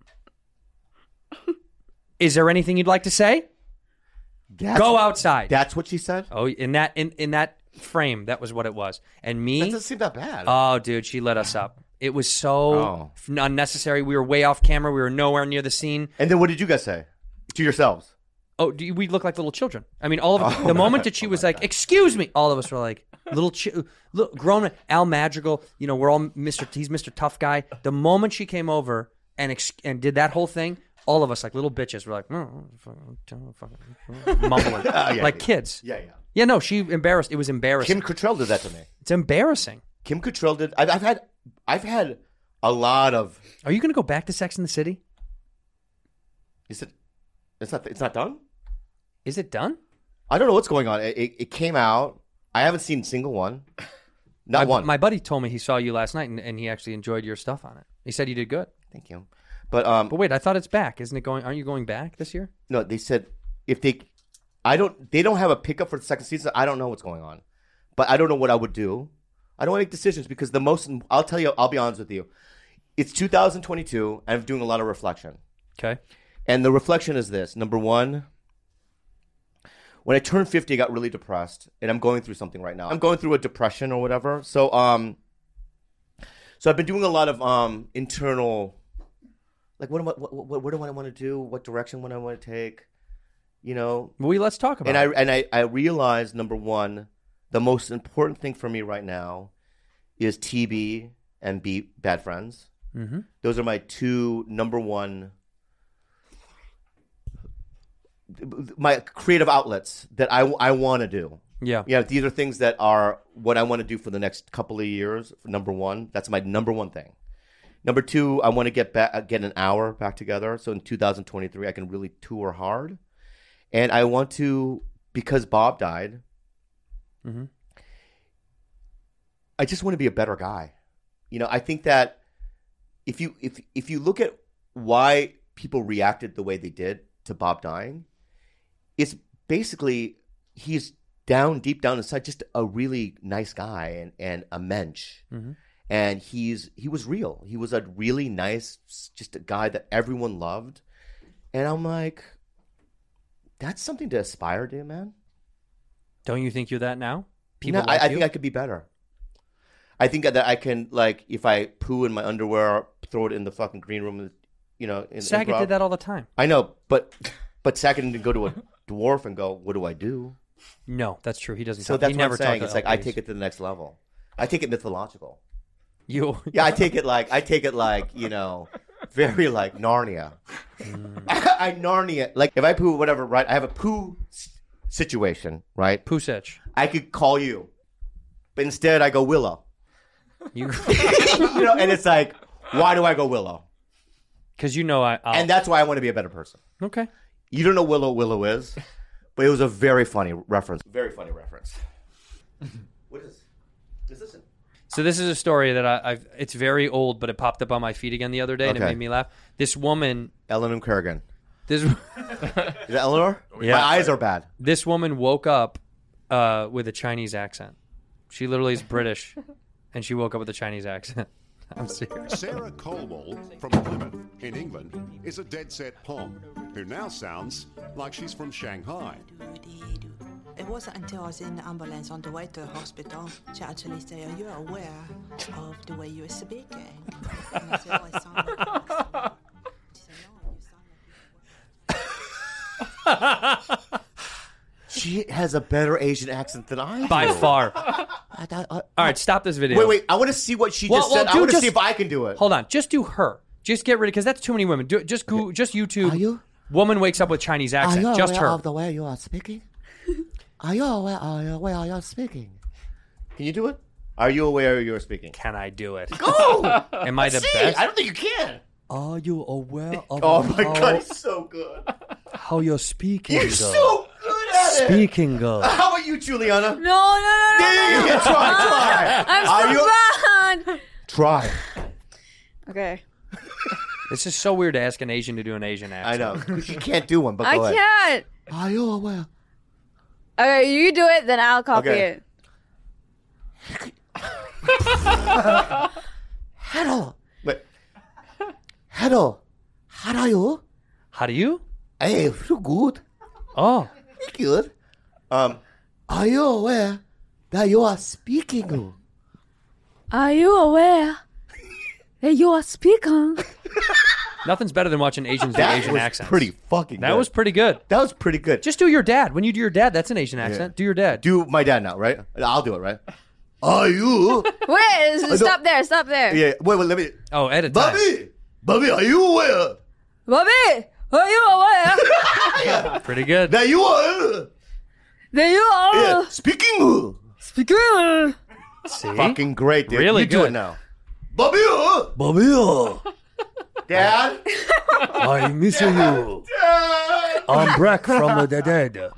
Is there anything you'd like to say? That's, go outside. That's what she said? Oh, in that in, in that frame, that was what it was. And me. That doesn't seem that bad. Oh, dude, she lit us up. It was so Oh. f- unnecessary. We were way off camera. We were nowhere near the scene. And then what did you guys say to yourselves? Oh, do you, we look like little children. I mean, all of us, the moment that she was like, "Excuse me," all of us were like, little, chi- little grown. Al Madrigal, you know, we're all Mister He's Mister Tough Guy. The moment she came over and ex- and did that whole thing, all of us like little bitches were like, oh, fucking, fucking, mumbling, Oh, yeah, like yeah. kids. Yeah, yeah. Yeah, no, she embarrassed. It was embarrassing. Kim Cattrall did that to me. It's embarrassing. Kim Cattrall did. I've, I've had, I've had a lot of. Are you going to go back to Sex in the City? Is it? It's not. It's not done. Is it done? I don't know what's going on. It, it, it came out. I haven't seen a single one. Not my, one. My buddy told me he saw you last night and, and he actually enjoyed your stuff on it. He said you did good. Thank you. But um, But wait, I thought it's back. Isn't it going? Aren't you going back this year? no, they said if they, I don't. They don't have a pickup for the second season. I don't know what's going on, but I don't know what I would do. I don't want to make decisions because the most. I'll tell you. I'll be honest with you. It's two thousand twenty-two, and I'm doing a lot of reflection. Okay. And the reflection is this: number one, when I turned fifty, I got really depressed, and I'm going through something right now. I'm going through a depression or whatever. So, um, so I've been doing a lot of um internal, like, what am I, what, what, what do I want to do? What direction would I want to take? You know. Well, let's talk about And I it. and I I realized number one, the most important thing for me right now is T B and be bad friends. Mm-hmm. Those are my two number one. My creative outlets that I, I want to do. Yeah. Yeah, these are things that are what I want to do for the next couple of years. Number one, that's my number one thing. Number two, I want to get back, get an hour back together. So in two thousand twenty-three, I can really tour hard. And I want to, because Bob died, Mm-hmm. I just want to be a better guy. You know, I think that if you if if you look at why people reacted the way they did to Bob dying, it's basically he's down deep down inside just a really nice guy and, and a mensch. Mm-hmm. And he's he was real. He was a really nice, just a guy that everyone loved. And I'm like, that's something to aspire to, man. Don't you think you're that now? You know, like I, I you? think I could be better. I think that I can, like, if I poo in my underwear, throw it in the fucking green room, you know. In Saget improv. did that all the time. I know, but but Saget didn't go to a dwarf and go, "What do I do?" No, that's true. He doesn't. So talk, that's he what never I'm saying. talked It's to like I L Ps. take it to the next level. I take it mythological. You. Yeah, I take it like I take it like you know, very like Narnia. Mm. I, I Narnia like if I poo whatever, right? I have a poo s- situation, right? Pusich. I could call you, but instead I go Willow. You. You know, and it's like, why do I go Willow? Because you know I. I'll, And that's why I want to be a better person. okay. You don't know Willow Willow is, but it was a very funny reference. Very funny reference. What is? Is this? It? So this is a story that I, I've. It's very old, but it popped up on my feed again the other day, and it Okay. made me laugh. This woman. Eleanor Kerrigan. This. Is that Eleanor? Yeah. My eyes are bad. This woman woke up uh, with a Chinese accent. She literally is British, and she woke up with a Chinese accent. I'm serious. Sarah Colwell from Plymouth in England is a dead set Pom who now sounds like she's from Shanghai. It wasn't until I was in the ambulance on the way to the hospital she actually said, "Are you aware of the way you were speaking?" And I said, "Oh, I sound like that." She said, "No, you sound like you." She has a better Asian accent than I do. By far. I, I, I, All right, stop this video. Wait, wait. I want to see what she Well, just well, said. I do want to just- see if I can do it. Hold on, just do her. Just get rid of because that's too many women. Do just go, just YouTube. Are you? Woman wakes up with Chinese accent. Are you Just aware her. of the way you are speaking? Are you aware of the way you are speaking? Can you do it? Are you aware you're speaking? Can I do it? Go! Am I the See, best? I don't think you can. Are you aware of Oh my how, god, it's so good. how you're speaking? You're though? so speaking of. How about you, Juliana? No, no, no, no. Yeah, yeah, yeah, yeah. Try, try. I'm Are so bad. Try. Okay. This is so weird to ask an Asian to do an Asian accent. I know. Because you can't do one, but I go ahead. can't. Are you aware? Okay, you do it, then I'll copy Okay. it. Hello. Wait. Hello. How are you? How do you? Hey, feel good. Oh. Good. Um, are you aware that you are speaking? Are you aware that you are speaking? Nothing's better than watching Asians do That Asian was accents. pretty fucking That good. was pretty good. That was pretty good. Just do your dad. When you do your dad, that's an Asian accent. Do your dad. Do my dad now, right? I'll do it, right? Are you? Wait, don't- stop there, stop there. Yeah. Wait, wait. Let me. Oh, edit time. Bobby, Bobby, are you aware Bobby, are you aware Pretty good. that you are that you are yeah, speaking? speaking? See? Fucking great, dude. Really you do it good. now. Bobby, uh, Bobby, Dad. I miss you. Dad. I'm back from the dead. Daddy,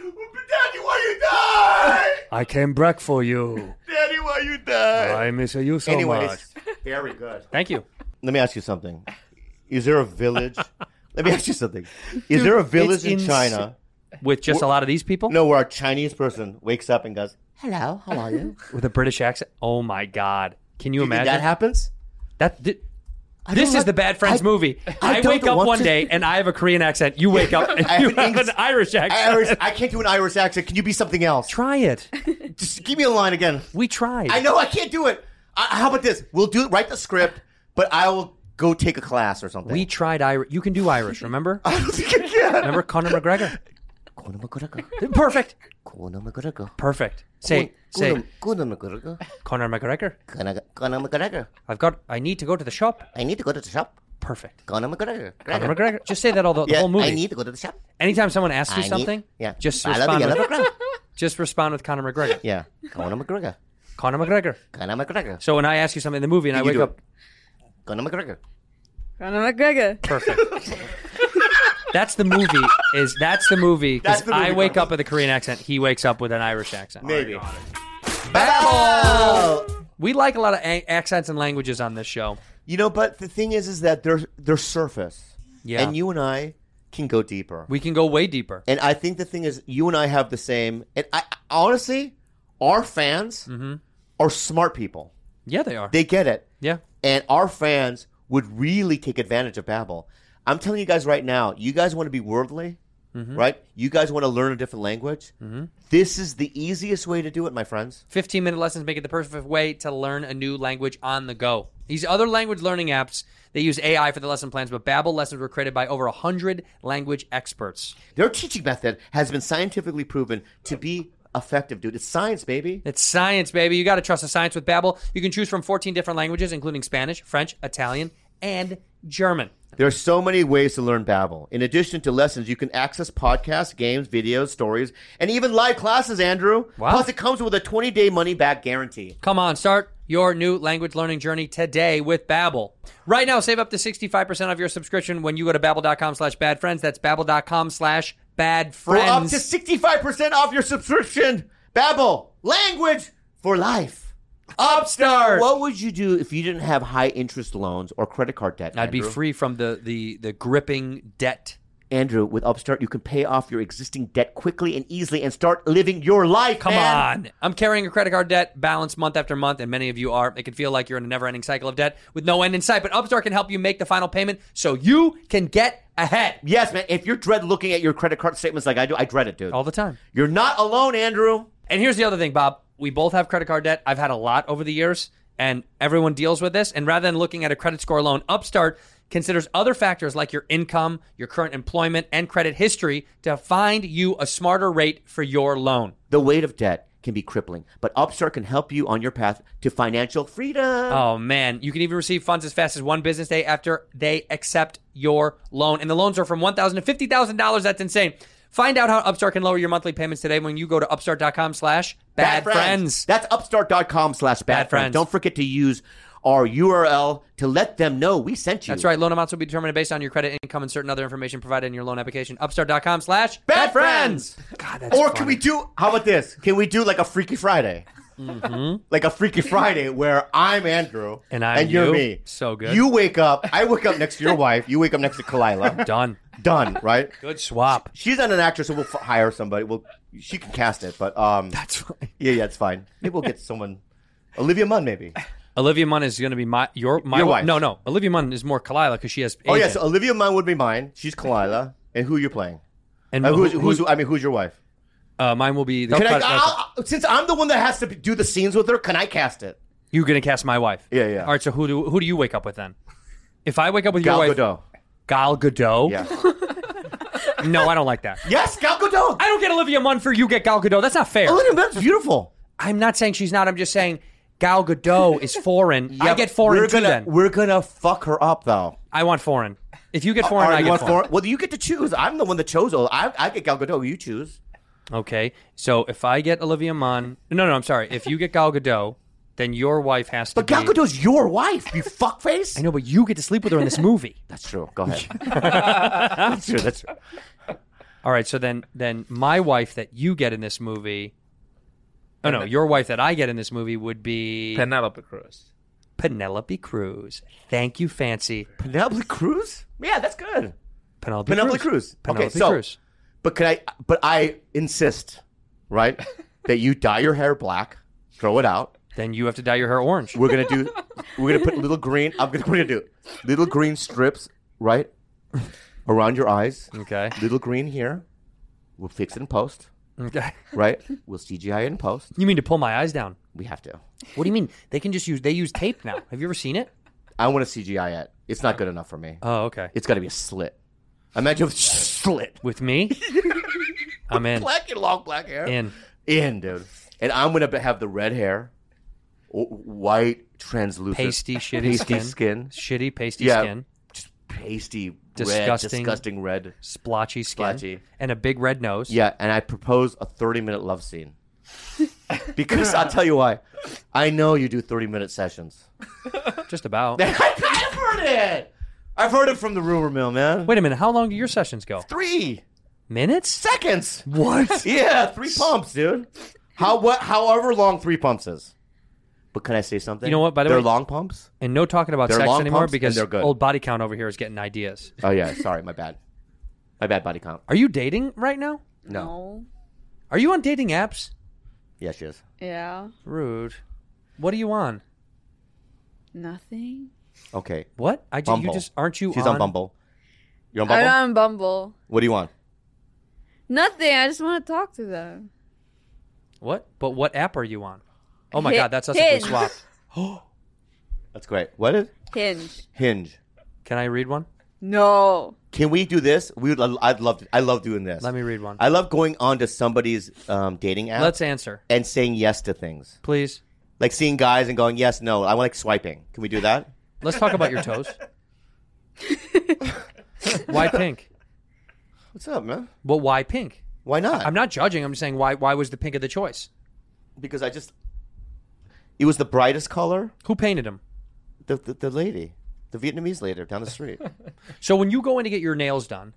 why you die? I came back for you. Daddy, why you die? I miss you so Anyways, much. very good. Thank you. Let me ask you something. Is there a village? Let me ask you something. Is there a village in ins- China? With just a lot of these people? No, where a Chinese person wakes up and goes, "Hello, how are you?" With a British accent? Oh my God. Can you You think imagine? that happens? That did, I this don't is like- the Bad Friends I- movie. I I, don't wake up want one to- day and I have a Korean accent. You wake up and I have you an have English- an Irish accent. Irish, I can't do an Irish accent. Can you be something else? Try it. Just give me a line again. We tried. I know I can't do it. I, how about this? We'll do it. Write the script, but I will go take a class or something. We tried Irish. You can do Irish, remember? I don't think I can. Remember Conor McGregor? Conor McGregor. Perfect. Conor McGregor. Perfect. Say, say, Conor McGregor. Conor McGregor. Conor Conor McGregor. I've got, I need to go to the shop. I need to go to the shop. Perfect. Conor McGregor. Conor McGregor. Just say that all the, the Yeah, whole movie. I need to go to the shop. Anytime someone asks you I need- something, yeah. just Follow respond the with, yellow background. just respond with Conor McGregor. Yeah. Conor McGregor. Conor McGregor. Conor McGregor. So when I ask you something in the movie and I You wake do up, it. Conor McGregor. Conor McGregor. perfect. That's the movie. Is that's the movie? That's Because the I movie, wake Carlos. up with a Korean accent. He wakes up with an Irish accent. Maybe. Babbel! We like a lot of a- accents and languages on this show. You know, but the thing is, is that they're they're surface. Yeah. And you and I can go deeper. We can go way deeper. And I think the thing is, you and I have the same. And I honestly, our fans Mm-hmm. are smart people. Yeah, they are. They get it. yeah. And our fans would really take advantage of Babbel. I'm telling you guys right now, you guys want to be worldly, Mm-hmm. right? You guys want to learn a different language. Mm-hmm. This is the easiest way to do it, my friends. fifteen-minute lessons make it the perfect way to learn a new language on the go. These other language learning apps, they use A I for the lesson plans, but Babbel lessons were created by over one hundred language experts. Their teaching method has been scientifically proven to be effective, dude. It's science, baby. It's science, baby. You got to trust the science with Babbel. You can choose from fourteen different languages, including Spanish, French, Italian, and German. There are so many ways to learn Babbel. In addition to lessons, you can access podcasts, games, videos, stories, and even live classes, Andrew. Wow. Plus, it comes with a twenty-day money-back guarantee. Come on, start your new language learning journey today with Babbel. Right now, save up to sixty-five percent of your subscription when you go to babbel.com slash badfriends. That's babbel.com slash badfriends. For up to sixty-five percent off your subscription. Babbel, language for life. Upstart. What would you do if you didn't have high-interest loans or credit card debt, I'd be Andrew? free from the, the, the gripping debt. Andrew, with Upstart, you can pay off your existing debt quickly and easily and start living your life, Come man. on. I'm carrying a credit card debt balance month after month, and many of you are. It can feel like you're in a never-ending cycle of debt with no end in sight, but Upstart can help you make the final payment so you can get ahead. Yes, man. If you're dread looking at your credit card statements like I do, I dread it, dude. All the time. You're not alone, Andrew. And here's the other thing, Bob. We both have credit card debt. I've had a lot over the years, and everyone deals with this. And rather than looking at a credit score alone, Upstart considers other factors like your income, your current employment, and credit history to find you a smarter rate for your loan. The weight of debt can be crippling, but Upstart can help you on your path to financial freedom. Oh, man. You can even receive funds as fast as one business day after they accept your loan. And the loans are from one thousand dollars to fifty thousand dollars. That's insane. Find out how Upstart can lower your monthly payments today when you go to upstart.com slash bad friends. That's upstart.com slash bad Bad friends. friends. Don't forget to use our U R L to let them know we sent you. That's right. Loan amounts will be determined based on your credit, income, and certain other information provided in your loan application. Upstart.com slash Bad bad friends. friends. God, that's Or funny. can we do, how about this? Can we do like a Freaky Friday? Mm-hmm. Like a Freaky Friday where I'm Andrew And I'm and you're you. me. So good. You wake up, I wake up next to your wife, you wake up next to Kalila. Done. Done, right? Good swap. She's not an actress, so we'll f- hire somebody. We'll, she can cast it, but um, That's fine. yeah, yeah, it's fine. Maybe we'll get someone, Olivia Munn, maybe. Olivia Munn is going to be my your my Your wife. No, no. Olivia Munn is more Kalila because she has. Oh yeah, agent. so Olivia Munn would be mine. She's Kalila, and who you're playing? and Uh, who- who's, who's I mean, who's your wife? uh, mine will be. Can I, I'll- I'll- I'll- since I'm the one that has to do the scenes with her, can I cast it? You're going to cast my wife. Yeah, yeah. All right. So who do who do you wake up with then? If I wake up with Gal your wife, Gadot. Gal Gadot. Yeah. No, I don't like that. Yes, Gal Gadot. I don't get Olivia Munn for you get Gal Gadot. That's not fair. Olivia Munn's beautiful. I'm not saying she's not. I'm just saying Gal Gadot is foreign. I Yeah, get foreign we're too. gonna, Then We're gonna fuck her up though. I want foreign. If you get foreign, All right, I you get want foreign. foreign? Well, you get to choose. I'm the one that chose. I, I get Gal Gadot. You choose. Okay. So if I get Olivia Munn, no, no, I'm sorry. If you get Gal Gadot, then your wife has to. But Gal be, Gadot's your wife. You fuckface. I know, but you get to sleep with her in this movie. That's true. Go ahead. That's true. That's true. All right. So then, then my wife that you get in this movie. Oh no, your wife that I get in this movie would be Penelope Cruz. Penelope Cruz. Thank you, Fancy. Penelope Cruz. Yeah, that's good. Penelope, Penelope Cruz. Cruz. Penelope Okay, so- Cruz. But can I? But I insist, right, that you dye your hair black, throw it out. Then you have to dye your hair orange. We're gonna do. We're gonna put little green. I'm gonna. We're gonna do little green strips right around your eyes. Okay. Little green here. We'll fix it in post. Okay. Right. We'll C G I it in post. You mean to pull my eyes down? We have to. What do you mean? They can just use. They use tape now. Have you ever seen it? I want to C G I it. It's not good enough for me. Oh, okay. It's got to be a slit. Imagine a slit. With me, I'm in. Black and long black hair. In. In, dude. And I'm gonna have the red hair, o- white, translucent, Pasty, shitty pasty skin. skin. Shitty, pasty Yeah. skin. Just pasty, Disgusting. red, disgusting red. Splotchy skin. Splotchy. And a big red nose. Yeah, and I propose a thirty-minute love scene. Because I'll tell you why. I know you do thirty-minute sessions. Just about. I've heard it. I've heard it from the rumor mill, man. Wait a minute. How long do your sessions go? Three Minutes? seconds. What? Yeah, three pumps, dude. How what? However long three pumps is. But can I say something? You know what, by the they're way- long pumps. And no talking about They're sex long anymore pumps, and because they're good. old body count over here is getting ideas. Oh yeah, sorry, my bad. My bad body count. Are you dating right now? No. No. Are you on dating apps? Yeah, she is. Yeah. Rude. What are you on? Nothing. Okay. What? I just, Bumble. you just aren't you She's on, on Bumble. You're on I'm Bumble? on Bumble. What do you want? Nothing. I just want to talk to them. What? But what app are you on? Oh my Hi- god, that's us if we Hinge. swapped. That's great. What is Hinge. Hinge? Can I read one? No. Can we do this? We would. I'd love. To, I love doing this. Let me read one. I love going onto somebody's um, dating app. Let's answer. and saying yes to things, Please. like seeing guys and going yes, no. I want like swiping. Can we do that? Let's talk about your toes. Why pink? What's up, man? Well, why pink? Why not? I'm not judging. I'm just saying why why was the pink of the choice? because I just. It was the brightest color. Who painted them? The the, the lady, the Vietnamese lady down the street. So when you go in to get your nails done,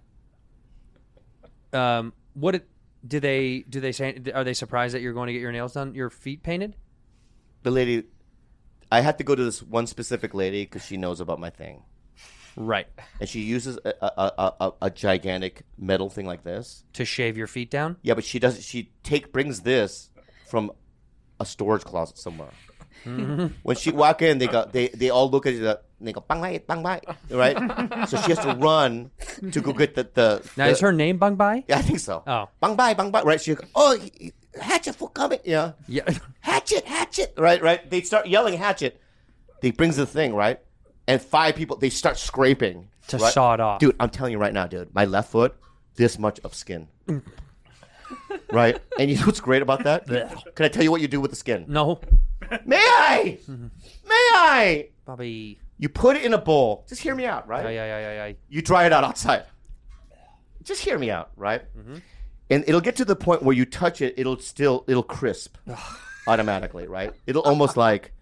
um, what did, do they do they say? Are they surprised that you're going to get your nails done? Your feet painted? The lady, I had to go to this one specific lady because she knows about my thing, Right. and she uses a a, a, a a gigantic metal thing like this. To shave your feet down? Yeah, but she does. She take brings this from a storage closet somewhere. When she walk in, they go. They they all look at you. And they go bang bang bang bang. Right. So she has to run to go get the the. Now the- is her name Bang Bai? Yeah, I think so. Oh. Bang bang bang bang. Right. She go, oh, hatchet for coming. Yeah. Yeah. Hatchet, hatchet. Right, right. They start yelling hatchet. They brings the thing right, and five people. They start scraping To right? saw it off. Dude, I'm telling you right now, dude. My left foot, this much of skin. Right, and you know what's great about that? Can I tell you what you do with the skin? No. May I? May I? Bobby. You put it in a bowl. Just hear me out, right? Yeah, yeah, yeah, yeah, yeah. You dry it out outside. Just hear me out, right? Mm-hmm. And it'll get to the point where you touch it, it'll still, it'll crisp automatically, right? It'll almost like,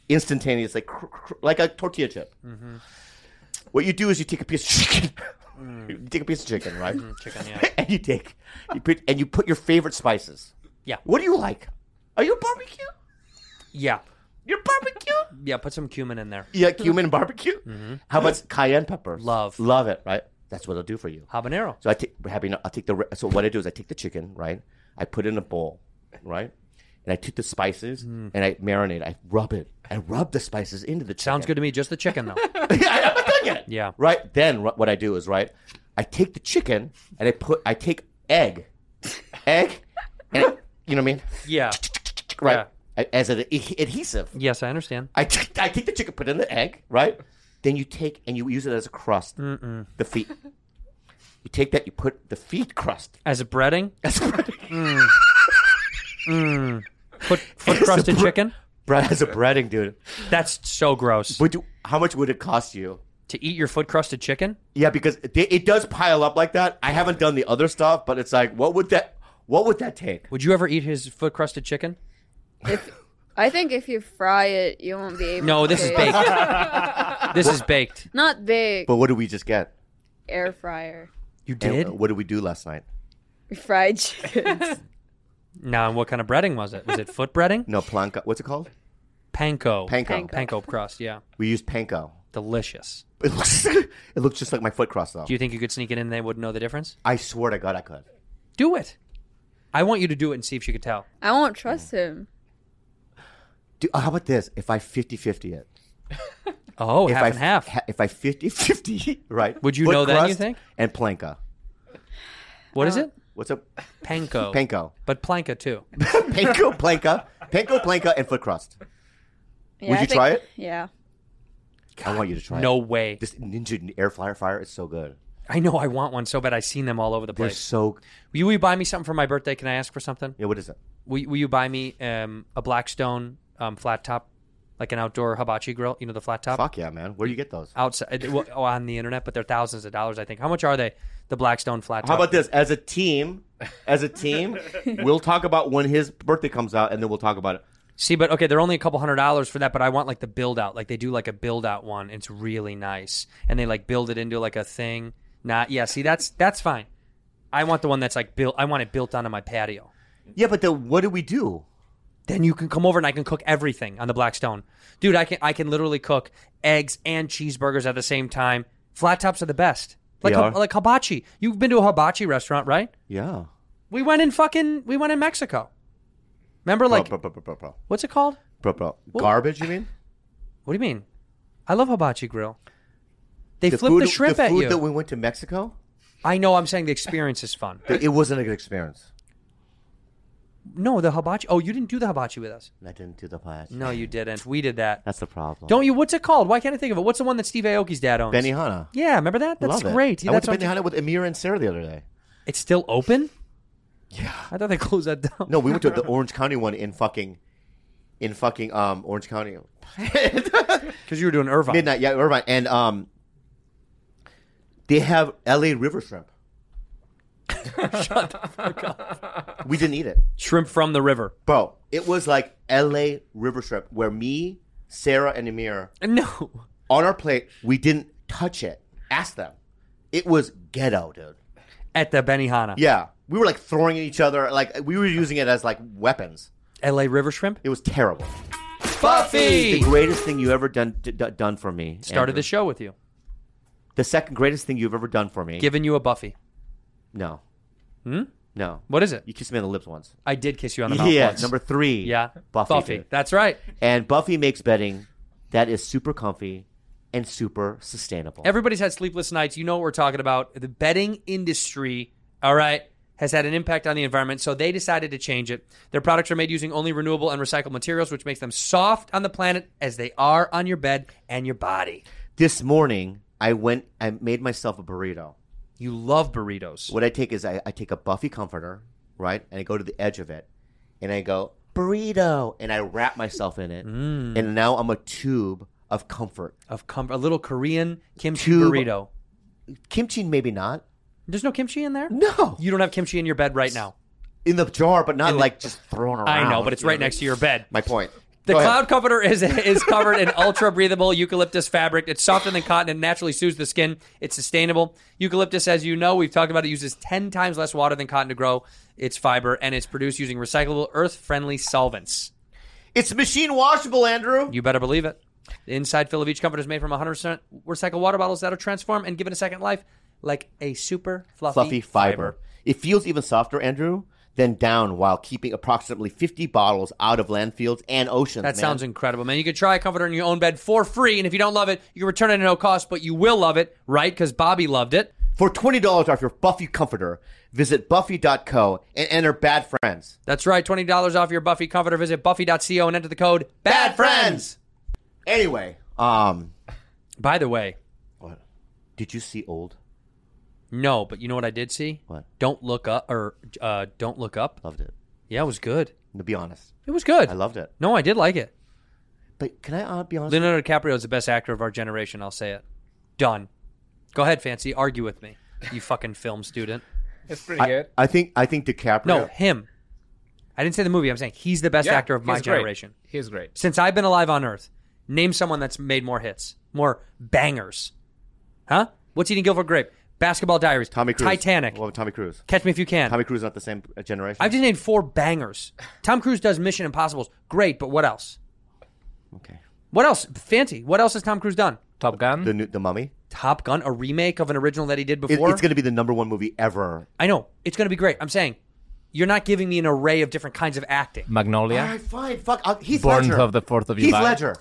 instantaneous, like cr- cr- like a tortilla chip. Mm-hmm. What you do is you take a piece of chicken. You take a piece of chicken, right? Mm, chicken, yeah. and you take you put and you put your favorite spices. Yeah. What do you like? Are you a barbecue? Yeah. You're barbecue? Yeah, put some cumin in there. Yeah, cumin barbecue. Mm-hmm. How about cayenne pepper? Love. Love it, right? That's what it'll do for you. Habanero. So I take happy. I'll take the. So what I do is I take the chicken, right? I put it in a bowl, right? And I take the spices Mm. and I marinate. I rub it. I rub the spices into the chicken. Sounds good to me. Just the chicken, though. yeah, I'm not done yet. Yeah. Right. Then wh- what I do is right. I take the chicken and I put. I take egg, egg, and I, you know what I mean? Yeah. Right. Yeah. I- As an ad- adhesive. Yes, I understand. I take, I take the chicken, put it in the egg, right? Then you take and you use it as a crust. Mm-mm. The feet. You take that, you put the feet crust. As a breading? As a breading. Mm. Mm. Foot, foot As a crusted bre- chicken? Bread as a breading, dude. That's so gross. Would you, how much would it cost you? To eat your foot crusted chicken? Yeah, because it, it does pile up like that. I haven't done the other stuff, but it's like, what would that, what would that take? Would you ever eat his foot crusted chicken? If I think if you fry it, you won't be able. No, to this is taste. baked. This is baked. Not baked. But what did we just get? Air fryer. You And, did? uh, what did we do last night? Fried chicken. Now, and what kind of breading was it? Was it foot breading? No, planka. What's it called? Panko. Panko. Panko crust, yeah. We used panko. Delicious. It looks, it looks just like my foot crust, though. Do you think you could sneak it in and they wouldn't know the difference? I swear to God I could. Do it. I want you to do it and see if you could tell. I won't trust him. Do, how about this? If I fifty-fifty it. Oh, if half I, and half. ha- if I fifty-fifty, right? Would you foot know that, you crust think? And planka. What is it? What's up? Panko. Panko. But planka, too. Panko, planka. Panko, planka, and foot crust. Yeah, Would I you think- try it? Yeah. I want you to try No it. way. This Ninja air fryer fire is so good. I know I want one so bad. I've seen them all over the They're place. so... Will you, will you buy me something for my birthday? Can I ask for something? Yeah, what is it? Will, you- will you buy me um, a Blackstone um, flat top, like an outdoor hibachi grill? You know, the flat top? Fuck yeah, man. Where do you get those? Outside, well, oh, on the internet, but they're thousands of dollars, I think. How much are they? The Blackstone flat top. How about this? As a team, as a team, we'll talk about when his birthday comes out, and then we'll talk about it. See, but okay, they're only a couple hundred dollars for that, but I want like the build out. Like they do like a build out one. It's really nice. And they like build it into like a thing. Not, yeah, see, that's that's fine. I want the one that's like built, I want it built onto my patio. Yeah, but then what do we do? Then you can come over and I can cook everything on the Blackstone. Dude, I can I can literally cook eggs and cheeseburgers at the same time. Flat tops are the best. Like They are? like hibachi. You've been to a hibachi restaurant, right? Yeah. We went in fucking we went in Mexico. Remember like Bro, bro, bro, bro, bro. what's it called? Bro, bro. Well- Garbage, you mean? What do you mean? I love hibachi grill. They the flip food, the shrimp the at food you. that we went to Mexico, I know. I'm saying the experience is fun. it wasn't a good experience. No, the hibachi. Oh, you didn't do the hibachi with us. I didn't do the past. No, you didn't. We did that. That's the problem. Don't you? What's it called? Why can't I think of it? What's the one that Steve Aoki's dad owns? Benihana. Yeah, remember that? That's Love it. great. I That's went to what I'm- Benihana with Amir and Sarah the other day. It's still open? Yeah. I thought they closed that down. No, we went to the Orange County one in fucking, in fucking um Orange County. Because you were doing Irvine. Midnight, yeah, Irvine, and um, they have L A river shrimp. Shut the fuck up. We didn't eat it, Shrimp from the river. bro. It was like L A river shrimp, where me, Sarah, and Amir No. on our plate, we didn't touch it. Ask them. It was ghetto, dude. At the Benihana. Yeah, we were like throwing at each other, like we were using it as like weapons. L A river shrimp? It was terrible. Buffy! The greatest thing you ever done d- d- done for me. Started Andrew. the show with you. The second greatest thing you've ever done for me. Giving you a Buffy. No. Hmm? No. What is it? You kissed me on the lips once. I did kiss you on the mouth Yeah, once. number three. Yeah. Buffy. Buffy. dude. That's right. And Buffy makes bedding that is super comfy and super sustainable. Everybody's had sleepless nights. You know what we're talking about. The bedding industry, all right, has had an impact on the environment, so they decided to change it. Their products are made using only renewable and recycled materials, which makes them soft on the planet as they are on your bed and your body. This morning, I went, I made myself a burrito. You love burritos. What I take is I, I take a Buffy comforter, right? And I go to the edge of it. And I go, burrito. And I wrap myself in it. Mm. And now I'm a tube of comfort. Of com- a little Korean kimchi Tube- burrito. Kimchi, maybe not. There's no kimchi in there? No. You don't have kimchi in your bed right now. In the jar, but not In the- like just thrown around. I know, but it's you know right what I next mean? to your bed. My point. The Go ahead. cloud comforter is is covered in ultra breathable eucalyptus fabric. It's softer than cotton and naturally soothes the skin. It's sustainable. Eucalyptus, as you know, we've talked about it, uses ten times less water than cotton to grow its fiber, and it's produced using recyclable, earth-friendly solvents. It's machine washable, Andrew. You better believe it. The inside fill of each comforter is made from one hundred percent recycled water bottles that are transformed and given a second life like a super fluffy, Fluffy fiber. It feels even softer, Andrew, than down while keeping approximately fifty bottles out of landfills and oceans. That man. sounds incredible, man. You could try a comforter in your own bed for free, and if you don't love it, you can return it at no cost, but you will love it, right? Because Bobby loved it. For twenty dollars off your Buffy comforter, visit buffy dot co and enter Bad Friends. That's right, twenty dollars off your Buffy comforter. Visit buffy dot co and enter the code Bad Friends. Anyway, um, By the way, what? Did you see Old? no, but you know what I did see? What? Don't Look Up, or uh, Don't Look Up. Loved it. Yeah, it was good. To be honest, It was good. I loved it. No, I did like it. But can I uh, be honest? Leonardo DiCaprio is the best actor of our generation. I'll say it. Done. Go ahead, Fancy. Argue with me, you fucking film student. It's pretty I, good. I think I think DiCaprio. No, him. I didn't say the movie. I'm saying he's the best Yeah, actor of my he's great. generation. He's great. Since I've been alive on Earth, name someone that's made more hits, more bangers. Huh? What's Eating Gilbert Grape? Basketball Diaries. Tommy Cruise. Titanic. Well, Tommy Cruise. Catch Me If You Can. Tommy Cruise is not the same generation. I've just named four bangers. Tom Cruise does Mission Impossibles. Great, but what else? Okay. What else? Fancy. What else has Tom Cruise done? Top Gun. The new, the Mummy. Top Gun, a remake of an original that he did It, before. it's going to be the number one movie ever. I know. It's going to be great. I'm saying you're not giving me an array of different kinds of acting. Magnolia. All right, fine. Fuck. I'll, Heath Born Ledger. of the Fourth of Heath July. Ledger.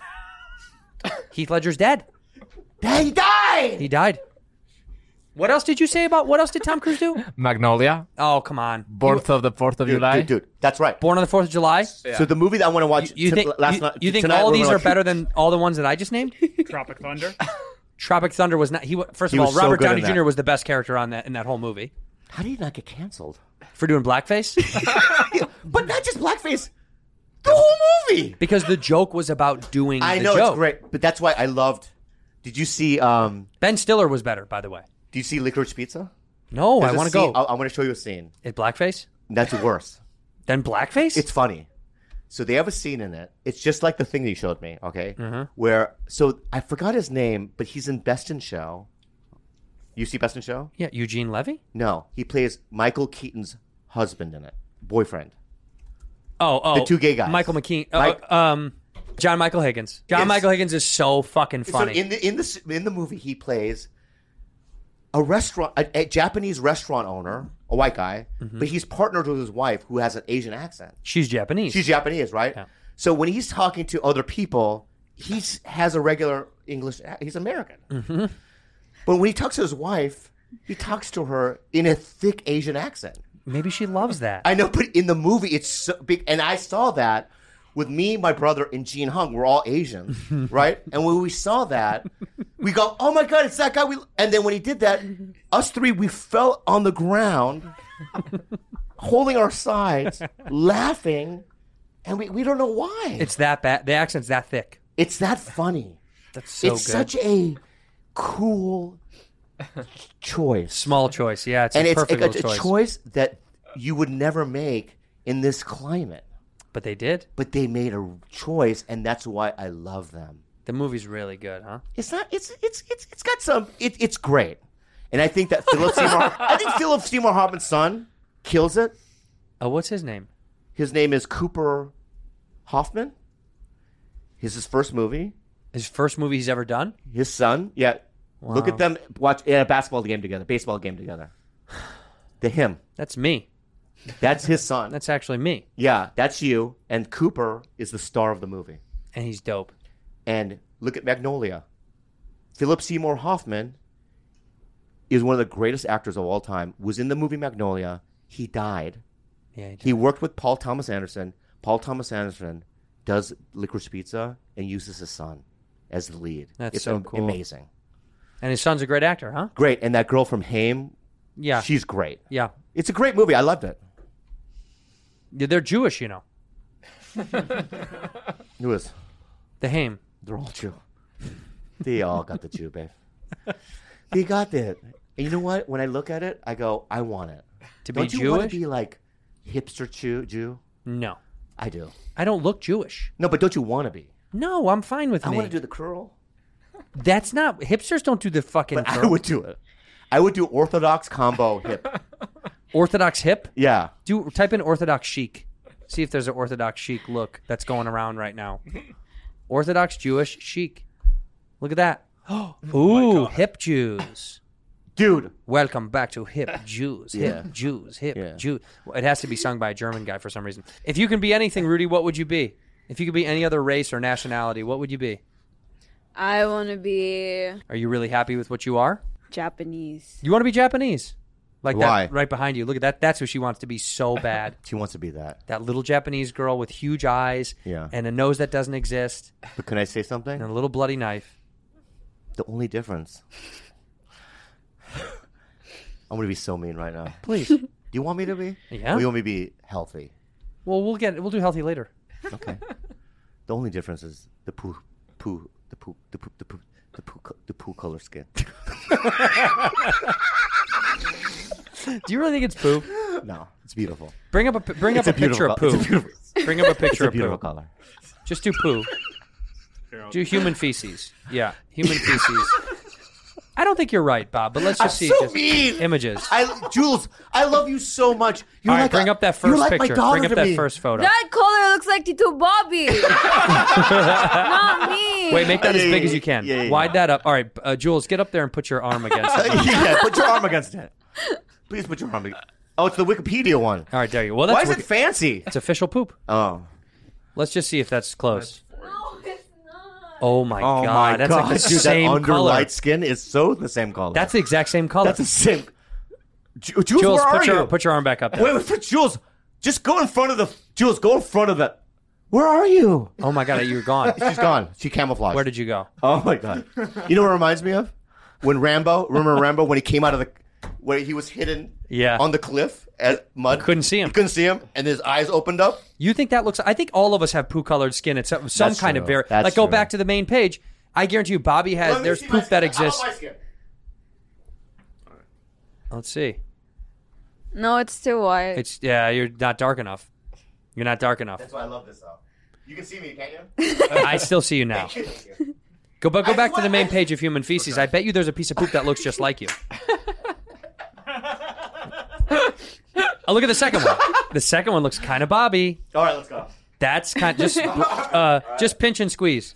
Heath Ledger's dead. He died. He died. What else did you say about what else did Tom Cruise do? Magnolia. Oh, come on. Born of the Fourth of Dude, July. dude, dude, that's right. Born on the fourth of July? So the movie that I want to watch You t- think last you, night, you think tonight all we're these gonna are watch- better than all the ones that I just named? Tropic Thunder. Tropic Thunder was not. He wa- first He of all, was so Robert good Downey in that. Junior was the best character on that in that whole movie How do you not get canceled? for doing blackface But not just blackface. The whole movie. because the joke was about doing. I the know joke. it's great, but that's why I loved. Did you see? um Ben Stiller was better, by the way. Did you see Licorice Pizza? No, There's I a want to scene- go. I, I want to show you a scene. Is blackface? That's worse. Then blackface? It's funny. So they have a scene in it. It's just like the thing that you showed me, okay? Mm-hmm. Where so I forgot his name, but he's in Best in Show. You see Best in Show? yeah, Eugene Levy. No, he plays Michael Keaton's husband in it, boyfriend. Oh, oh, The two gay guys. Michael McKean. uh, Mike- um, John Michael Higgins. John Yes. Michael Higgins is so fucking funny. So in the in the in the movie, he plays a restaurant, a, a Japanese restaurant owner, a white guy, Mm-hmm. but he's partnered with his wife who has an Asian accent. She's Japanese. She's Japanese, right? Yeah. So when he's talking to other people, he has a regular English. He's American. Mm-hmm. But when he talks to his wife, he talks to her in a thick Asian accent. Maybe she loves that. I know, but in the movie, it's so big. And I saw that with me, my brother, and Gene Hung. We're all Asian, right? And when we saw that, we go, "Oh my god, it's that guy!" We and then when he did that, us three we fell on the ground, holding our sides, laughing, and we, we don't know why. It's that bad. The accent's that thick. It's that funny. That's so it's good. such a cool choice, Small choice. Yeah, it's and a it's perfect a, little a choice. choice that you would never make in this climate. But they did. But they made a choice, and that's why I love them. The movie's really good, huh? It's not. It's it's it's it's got some. It, it's great, and I think that Philip Seymour. I think Philip Seymour Hoffman's son kills it. Oh, what's his name? His name is Cooper Hoffman. His his first movie. His first movie he's ever done? His son. Yeah. Look Wow. at them watch a basketball game together, baseball game together. The him. That's me. That's his son. That's actually me. Yeah, that's you. And Cooper is the star of the movie. And he's dope. And look at Magnolia. Philip Seymour Hoffman is one of the greatest actors of all time. Was in the movie Magnolia. He died. Yeah, he, he worked with Paul Thomas Anderson. Paul Thomas Anderson does Licorice Pizza and uses his son as the lead. That's it's so am- cool. amazing. And his son's a great actor, huh? Great. And that girl from Haim, Yeah. she's great. Yeah. It's a great movie. I loved it. Yeah, they're Jewish, you know. Who is? The Haim. They're all Jew. They all got the Jew, babe. They got it. And you know what? When I look at it, I go, I want it. To be Don't you want Jewish? to be like hipster Jew? Jew? No. I do. I don't look Jewish. No, but don't you want to be? No, I'm fine with I me. want to do the curl. That's not hipsters don't do the fucking. But I curl. would do it. I would do Orthodox combo hip. Orthodox hip. Yeah. Do type in Orthodox chic. See if there's an Orthodox chic look that's going around right now. Orthodox Jewish chic. Look at that. Ooh, hip Jews. Dude. Welcome back to Hip Jews. Hip Yeah. Jews. Hip Yeah. Jews. Well, it has to be sung by a German guy for some reason. If you can be anything, Rudy, what would you be? If you could be any other race or nationality, what would you be? I want to be Are you really happy with what you are? Japanese. You want to be Japanese? Like Why? that right behind you. Look at that. That's who she wants to be so bad. She wants to be that. That little Japanese girl with huge eyes Yeah. and a nose that doesn't exist But can I say something? and a little bloody knife. The only difference. I'm going to be so mean right now. Please. Do you want me to be? Yeah. Or you want me to be healthy? Well, we'll get we'll do healthy later. Okay. The only difference is the poo, poo, the poo, the poo, the poo, the poo, co- the poo color skin. Do you really think it's poo? No, it's beautiful. Bring up a pi- bring It's up a, a picture of beautiful poo. col- it's a beautiful- Bring up a picture It's a of beautiful poo. color. Just do poo. Do human feces. Yeah, human feces. I don't think you're right, Bob, but let's just I'm see so just mean. images. I, Jules, I love you so much. You're All right, like bring a- up that you're first like my picture. daughter Bring up to that me. first photo. That color looks like Tito Bobby. Not me. Wait, make that as Yeah, big yeah, as you can. yeah, yeah, Wide yeah. that up. All right, uh, Jules, get up there and put your arm against it. Yeah, put your arm against it. Please put your arm against it. Oh, it's the Wikipedia one. All right, there you go. Well, that's Why is Wiki- it fancy? It's official poop. Oh. Let's just see if that's close. No, it's not. Oh my Oh god, my that's god, like the dude, same that under color. light skin is so the same color. That's the exact same color. That's the same. Ju- Jules, Jules, where are put you? your put your arm back up there. Wait, wait, for Jules. Just go in front of the. Jules, go in front of the. Where are you? Oh my god, you're gone. She's gone. She camouflaged. Where did you go? Oh my god. You know what it reminds me of? When Rambo, remember Rambo when he came out of the, where he was hidden Yeah. on the cliff at mud. Couldn't see him. You couldn't see him, and his eyes opened up. You think that looks? I think all of us have poo-colored skin. It's some some That's kind true. of very. That's Like go true. back to the main page. I guarantee you, Bobby has. Let me There's see my poop that skin. How about exists. my skin? Let's see. No, it's too white. It's yeah. You're not dark enough. You're not dark enough. That's why I love this though. You can see me, can't you? I still see you now. Go, but go I back to swear- the main I- page of human feces. I bet you there's a piece of poop that looks just like you. Oh, look at the second one. The second one looks kind of Bobby. All right, let's go. That's kind just uh, just pinch and squeeze.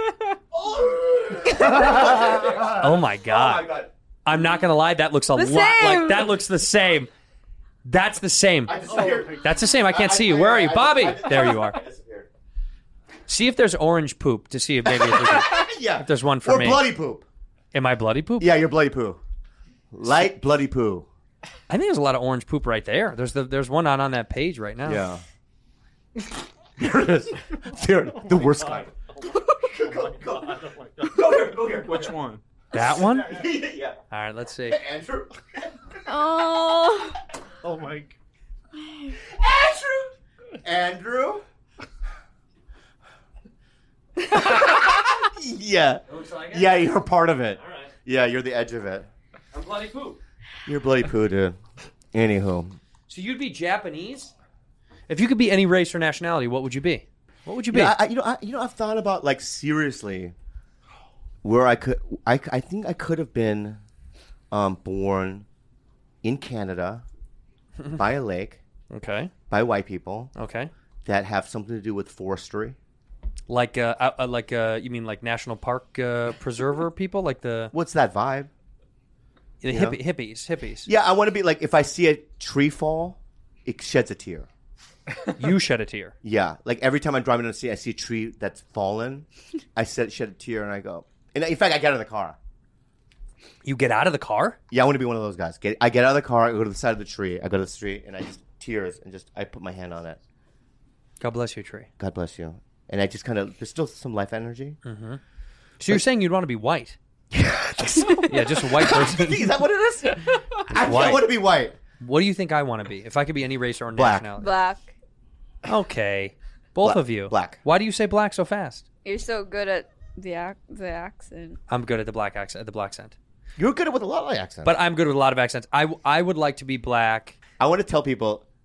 Oh my Oh my god! god. I'm not gonna lie. That looks a The lot same. like that. Looks the same. That's the same. I disappeared. That's the same. I can't see you. Where are you, Bobby? I- I- There you are. I disappeared. See if there's orange poop to see if maybe if, we can- Yeah. if there's one for or me. bloody poop. Am I bloody poop? Yeah, you're bloody poo. Light bloody poo. I think there's a lot of orange poop right there. There's the there's one on on that page right now. Yeah. There it is. There, the worst kind. Go, go, go. Go here, go here. Which one? That one? Yeah. All right, let's see. Andrew. Oh. Oh my. Andrew. Yeah. Yeah, you're part of it. Yeah, you're the edge of it. I'm bloody poop. You're bloody poo, dude. Anywho. So you'd be Japanese? If you could be any race or nationality, what would you be? What would you be? Yeah, I, you know, I, you know, I've thought about like seriously, where I could, I, I think I could have been, um, born in Canada, by a lake, Okay. by white people Okay. that have something to do with forestry. Like uh, uh uh, like uh you mean like national park uh, preserver people like the What's that vibe? the You know? hippie, hippies hippies. Yeah, I want to be like if I see a tree fall, it sheds a tear. You shed a tear. Yeah, like every time I'm driving down the street, I see a tree that's fallen, I shed, shed a tear and I go. And in fact, I get out of the car. You get out of the car? Yeah, I want to be one of those guys. Get, I get out of the car, I go to the side of the tree, I go to the street, and I just tears and just I put my hand on it. God bless you, tree. God bless you. And I just kind of there's still some life energy. Mm-hmm. So you're saying you'd want to be white? Yeah, just a white person. Is that what it is? I White. want to be white. What do you think I want to be? If I could be any race or Black. nationality. Black. Okay. Both Black. of you. Black. Why do you say black so fast? You're so good at the ac- the accent. I'm good at the black accent, the black accent. You're good with a lot of accents. But I'm good with a lot of accents. I, w- I would like to be black. I want to tell people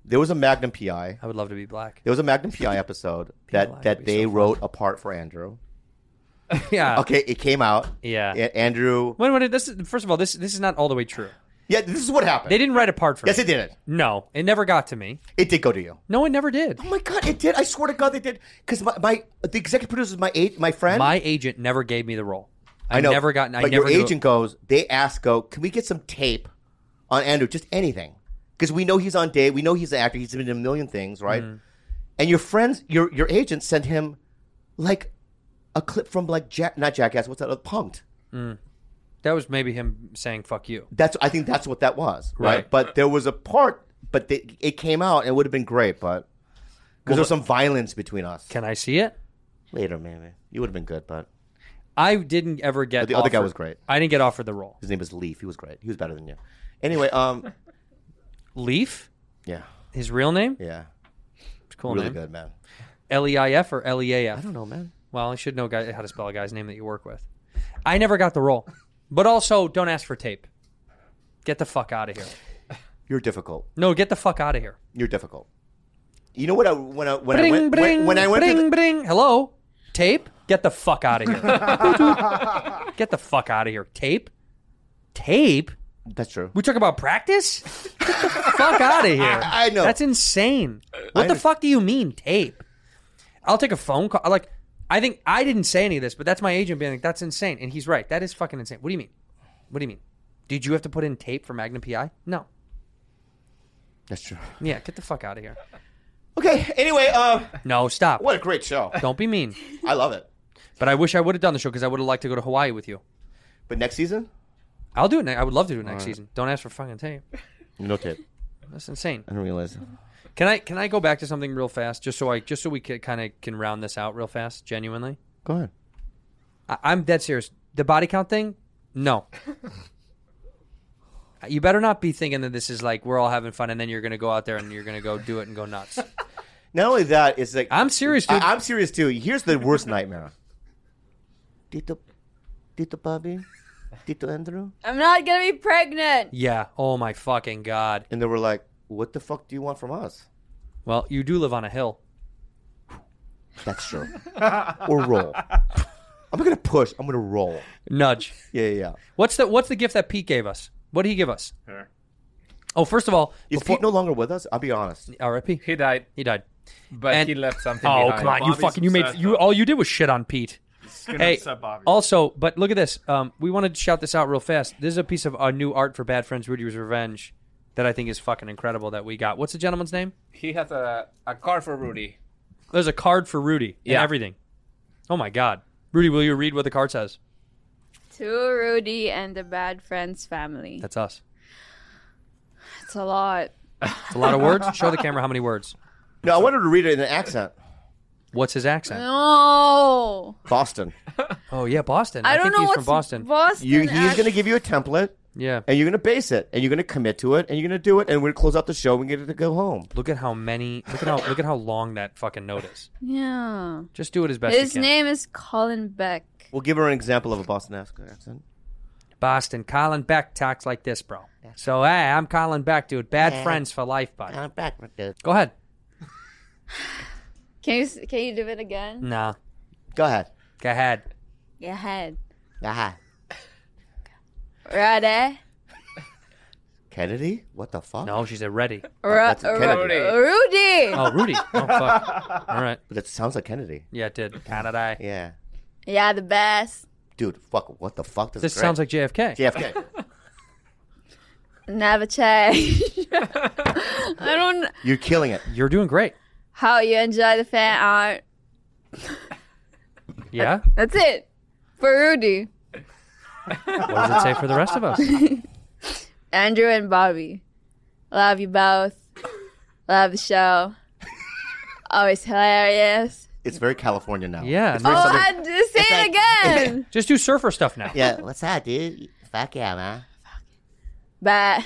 There was a Magnum P I. I would love to be black. There was a Magnum P I episode that, black that would be they so fun. wrote a part for Andrew. Yeah. Okay, it came out. Yeah. A- Andrew. Wait, wait, this is, first of all, this this is not all the way true. Yeah, this is what happened. They didn't write a part for Yes, me. it did. No, it never got to me. It did go to you. No, it never did. Oh my god, it did! I swear to God, they did. Because my, my the executive producer is my a- my friend. My agent never gave me the role. I, I know. never got. I but never your knew- agent goes. They ask, go. Can we get some tape on Andrew? Just anything, because we know he's on day. We know he's an actor. He's been in a million things, right? Mm. And your friends, your your agent sent him like a clip from like Jack, not Jackass. What's that? Uh, Punked. Mm. That was maybe him saying "fuck you." That's. I think that's what that was, right? Right. But there was a part, but they, it came out and it would have been great, but because Well, there was some violence between us. Can I see it later? Maybe you would have been good, but I didn't ever get. But the other guy offered- was great. I didn't get offered the role. His name is Leaf. He was great. He was better than you. Anyway, um, Leaf. Yeah. His real name. Yeah. It's a cool Really name. good, man. L E I F or L E A F? I don't know, man. Well, I should know guy, how to spell a guy's name that you work with. I never got the role. But also, don't ask for tape. Get the fuck out of here. You're difficult. No, get the fuck out of here. You're difficult. You know what? I, when I when Bring, I went bring, when, when I went bring, to the, bring. Hello? Tape? Get the fuck out of here. Get the fuck out of here. Tape? Tape? That's true. We talk about practice? Get the fuck out of here. I know. That's insane. What I the under- fuck do you mean, tape? I'll take a phone call. Like, I think I didn't say any of this, but that's my agent being like, that's insane. And he's right. That is fucking insane. What do you mean? What do you mean? Did you have to put in tape for Magnum P I? No. That's true. Yeah, get the fuck out of here. Okay. Anyway, uh, No, stop. what a great show. Don't be mean. I love it. But I wish I would have done the show because I would have liked to go to Hawaii with you. But next season, I'll do it. Ne- I would love to do it next All right. season. Don't ask for fucking tape. no tape. That's insane. I didn't realize. Can I can I go back to something real fast, just so I just so we can kind of can round this out real fast, genuinely? Go ahead. I, I'm dead serious. The body count thing, no. You better not be thinking that this is like we're all having fun, and then you're gonna go out there and you're gonna go do it and go nuts. Not only that, it's like I'm serious, dude. I, I'm serious too. Here's the worst nightmare. Tito, Tito Bobby, Tito Andrew, I'm not gonna be pregnant. Yeah. Oh my fucking god. and they were like, "What the fuck do you want from us?" Well, you do live on a hill. That's true. Or roll. I'm not gonna push. I'm gonna roll. Nudge. Yeah, yeah. yeah. What's the What's the gift that Pete gave us? What did he give us? Her. Oh, first of all, Is before- Pete no longer with us? I'll be honest. R I P He died, He died. but And- he left something Oh behind. come on, you Bobby's fucking you made upset, you though. all you did was shit on Pete. gonna Hey, upset Bobby. also, but look at this. Um, we wanted to shout this out real fast. This is a piece of uh, new art for Bad Friends Rudy's Revenge that I think is fucking incredible that we got. What's the gentleman's name? He has a, a card for Rudy. There's a card for Rudy and Yeah. everything. Oh my god, Rudy, will you read what the card says? To Rudy and the Bad Friends family. That's us. It's a lot. It's a lot of words. Show the camera how many words. No, I wanted to read it in an accent. What's his accent? No. Boston. Oh yeah, Boston. I, don't think know he's what's from Boston. Boston. You, he's act- going to give you a template, Yeah. and you're going to base it, and you're going to commit to it, and you're going to do it, and we're going to close out the show and get it to go home. Look at how many. Look at how. Look at how long that fucking note is. Yeah. Just do it as best His you can. name is Colin Beck. We'll give her an example of a Boston accent. Boston. Colin Beck talks like this, bro. So hey, I'm Colin Beck, dude. Bad Yeah. friends for life, bud. I'm back, dude. Mm. Go ahead. Can you s- can you do it again? Nah. Go ahead. Go ahead. Go ahead. Aha. Ready? Kennedy? What the fuck? No, she said ready. Ru- that's Ru- Kennedy. Rudy. Oh, Rudy. Oh, fuck. All right. But it sounds like Kennedy. Yeah, it did. Canada. Yeah. Yeah, the best. Dude, fuck, what the fuck? This sounds like J F K. J F K. Never change. I don't. You're killing it. You're doing great. How you enjoy the fan art? Yeah? That's it for Rudy, What does it say for the rest of us? Andrew, and Bobby. Love you both. Love the show. Always hilarious. It's very California now. Yeah. It's Oh, very southern. I just say it again. Just do surfer stuff now. Yeah, what's that, dude? Fuck yeah, man. But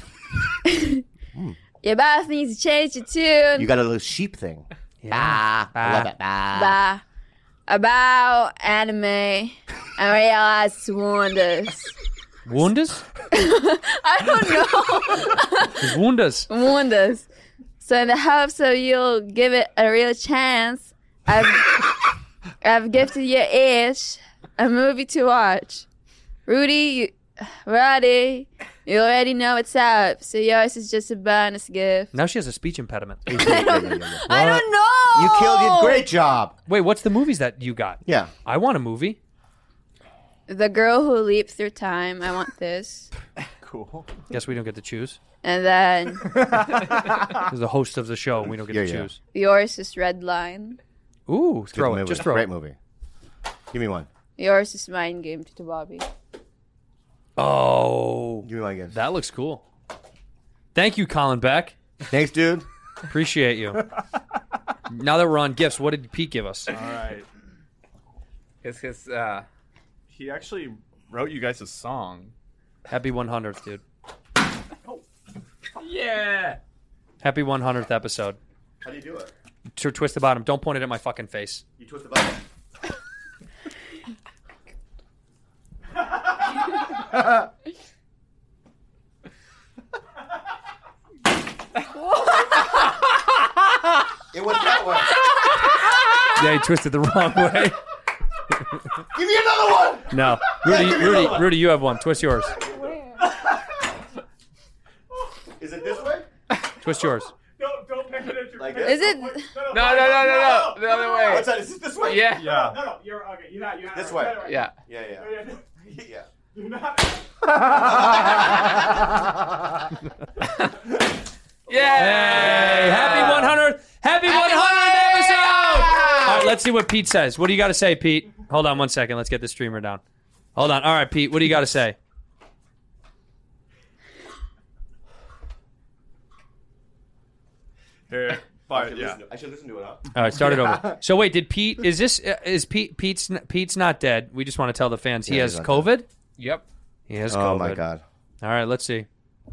you both need to change your tune. You got a little sheep thing. Yeah. Bah. I love it. Bah. Bah. About anime and realize it's wonders. Wonders? I don't know. It's wonders. Wonders. So in the hopes so you'll give it a real chance, I've I've gifted your ish a movie to watch. Rudy, you, Roddy, you already know what's up, so yours is just a bonus gift. Now she has a speech impediment. I don't, I don't know. You killed it. Great job. Wait, what's the movies that you got? Yeah. I want a movie. The Girl Who Leaped Through Time. I want this. Cool. Guess we don't get to choose. And then As the host of the show, we don't get Yeah, to yeah. choose. yours is Red Line. Ooh, throw Good it. movie. Just throw Great it. movie. Give me one. Yours is Mind Game to Bobby. Oh, Give me one again. that looks cool. Thank you, Colin Beck. Thanks, dude. Appreciate you. Now that we're on gifts, what did Pete give us? All right. It's his. Uh, He actually wrote you guys a song. Happy one hundredth, dude. yeah. Happy one hundredth episode. How do you do it? To twist the bottom. Don't point it at my fucking face. You twist the button. It went that way. Yeah, he twisted the wrong way. Give me another one. No. Yeah, Rudy, give me Rudy, another one. Rudy, you have one. Twist yours. Is it this way? Twist yours. Don't don't make it at your Like Is it? No, no, no, no, no. The other way. What's that? Is it this way? Yeah. Yeah. No, no, you're okay. You have you have This way. Yeah. Yeah, yeah. Yeah. You're not. Hey, happy one hundredth. Happy one hundredth episode. All right, let's see what Pete says. What do you got to say, Pete? Hold on one second. Let's get the streamer down. Hold on. All right, Pete, what do you got to say? Here, I but should, yeah. listen to, I should listen to it, huh? All right, start it over. So wait, did Pete? Is this? uh, Is Pete? Pete's Pete's not dead. We just want to tell the fans he Yeah, has he's not COVID. Yep. He has Oh, COVID. my God. All right, let's see.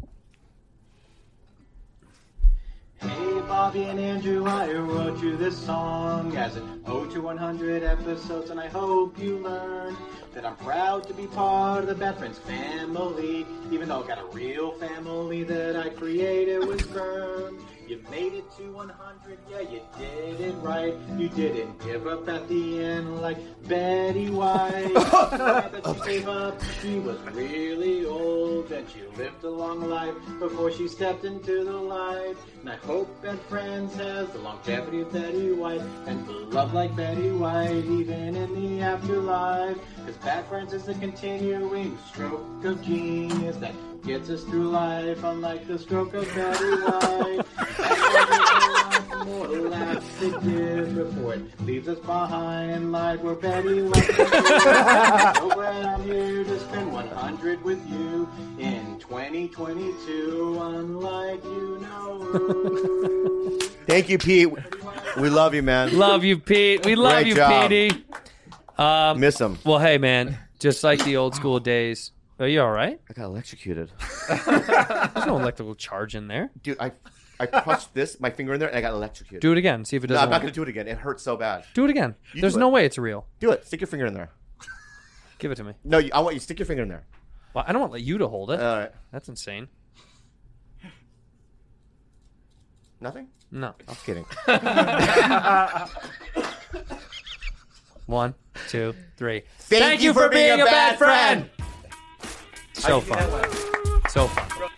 Hey Bobby and Andrew, I wrote you this song as an ode to one hundred episodes, and I hope you learn that I'm proud to be part of the Bad Friends family, even though I've got a real family that I created with sperm. You made it to one hundred, yeah, you did it right. You didn't give up at the end like Betty White. The that she gave up, she was really old, and she lived a long life before she stepped into the light. And I hope Bad Friends has the longevity of Betty White, and the love like Betty White, even in the afterlife. Cause Bad Friends is a continuing stroke of genius that gets us through life, unlike the stroke of Betty White. More laughs to give before it leaves us behind, like we're Betty White. So glad I'm here to spend one hundred with you in twenty twenty-two, unlike you know. Thank you, Pete. We love you, man. Love you, Pete. We love Great you, job. Petey. Um, Miss him. Well, hey, man. Just like the old school days. Are you all right? I got electrocuted. There's no electrical charge in there. Dude, I I pushed this, my finger in there, and I got electrocuted. Do it again. See if it No, doesn't I'm not work. going to do it again. It hurts so bad. Do it again. You There's do no it. way it's real. Do it. Stick your finger in there. Give it to me. No, you, I want you to stick your finger in there. Well, I don't want you to hold it. All right. That's insane. Nothing? No. I'm kidding. One, two, three. Thank you for being a bad friend. So fun. So fun.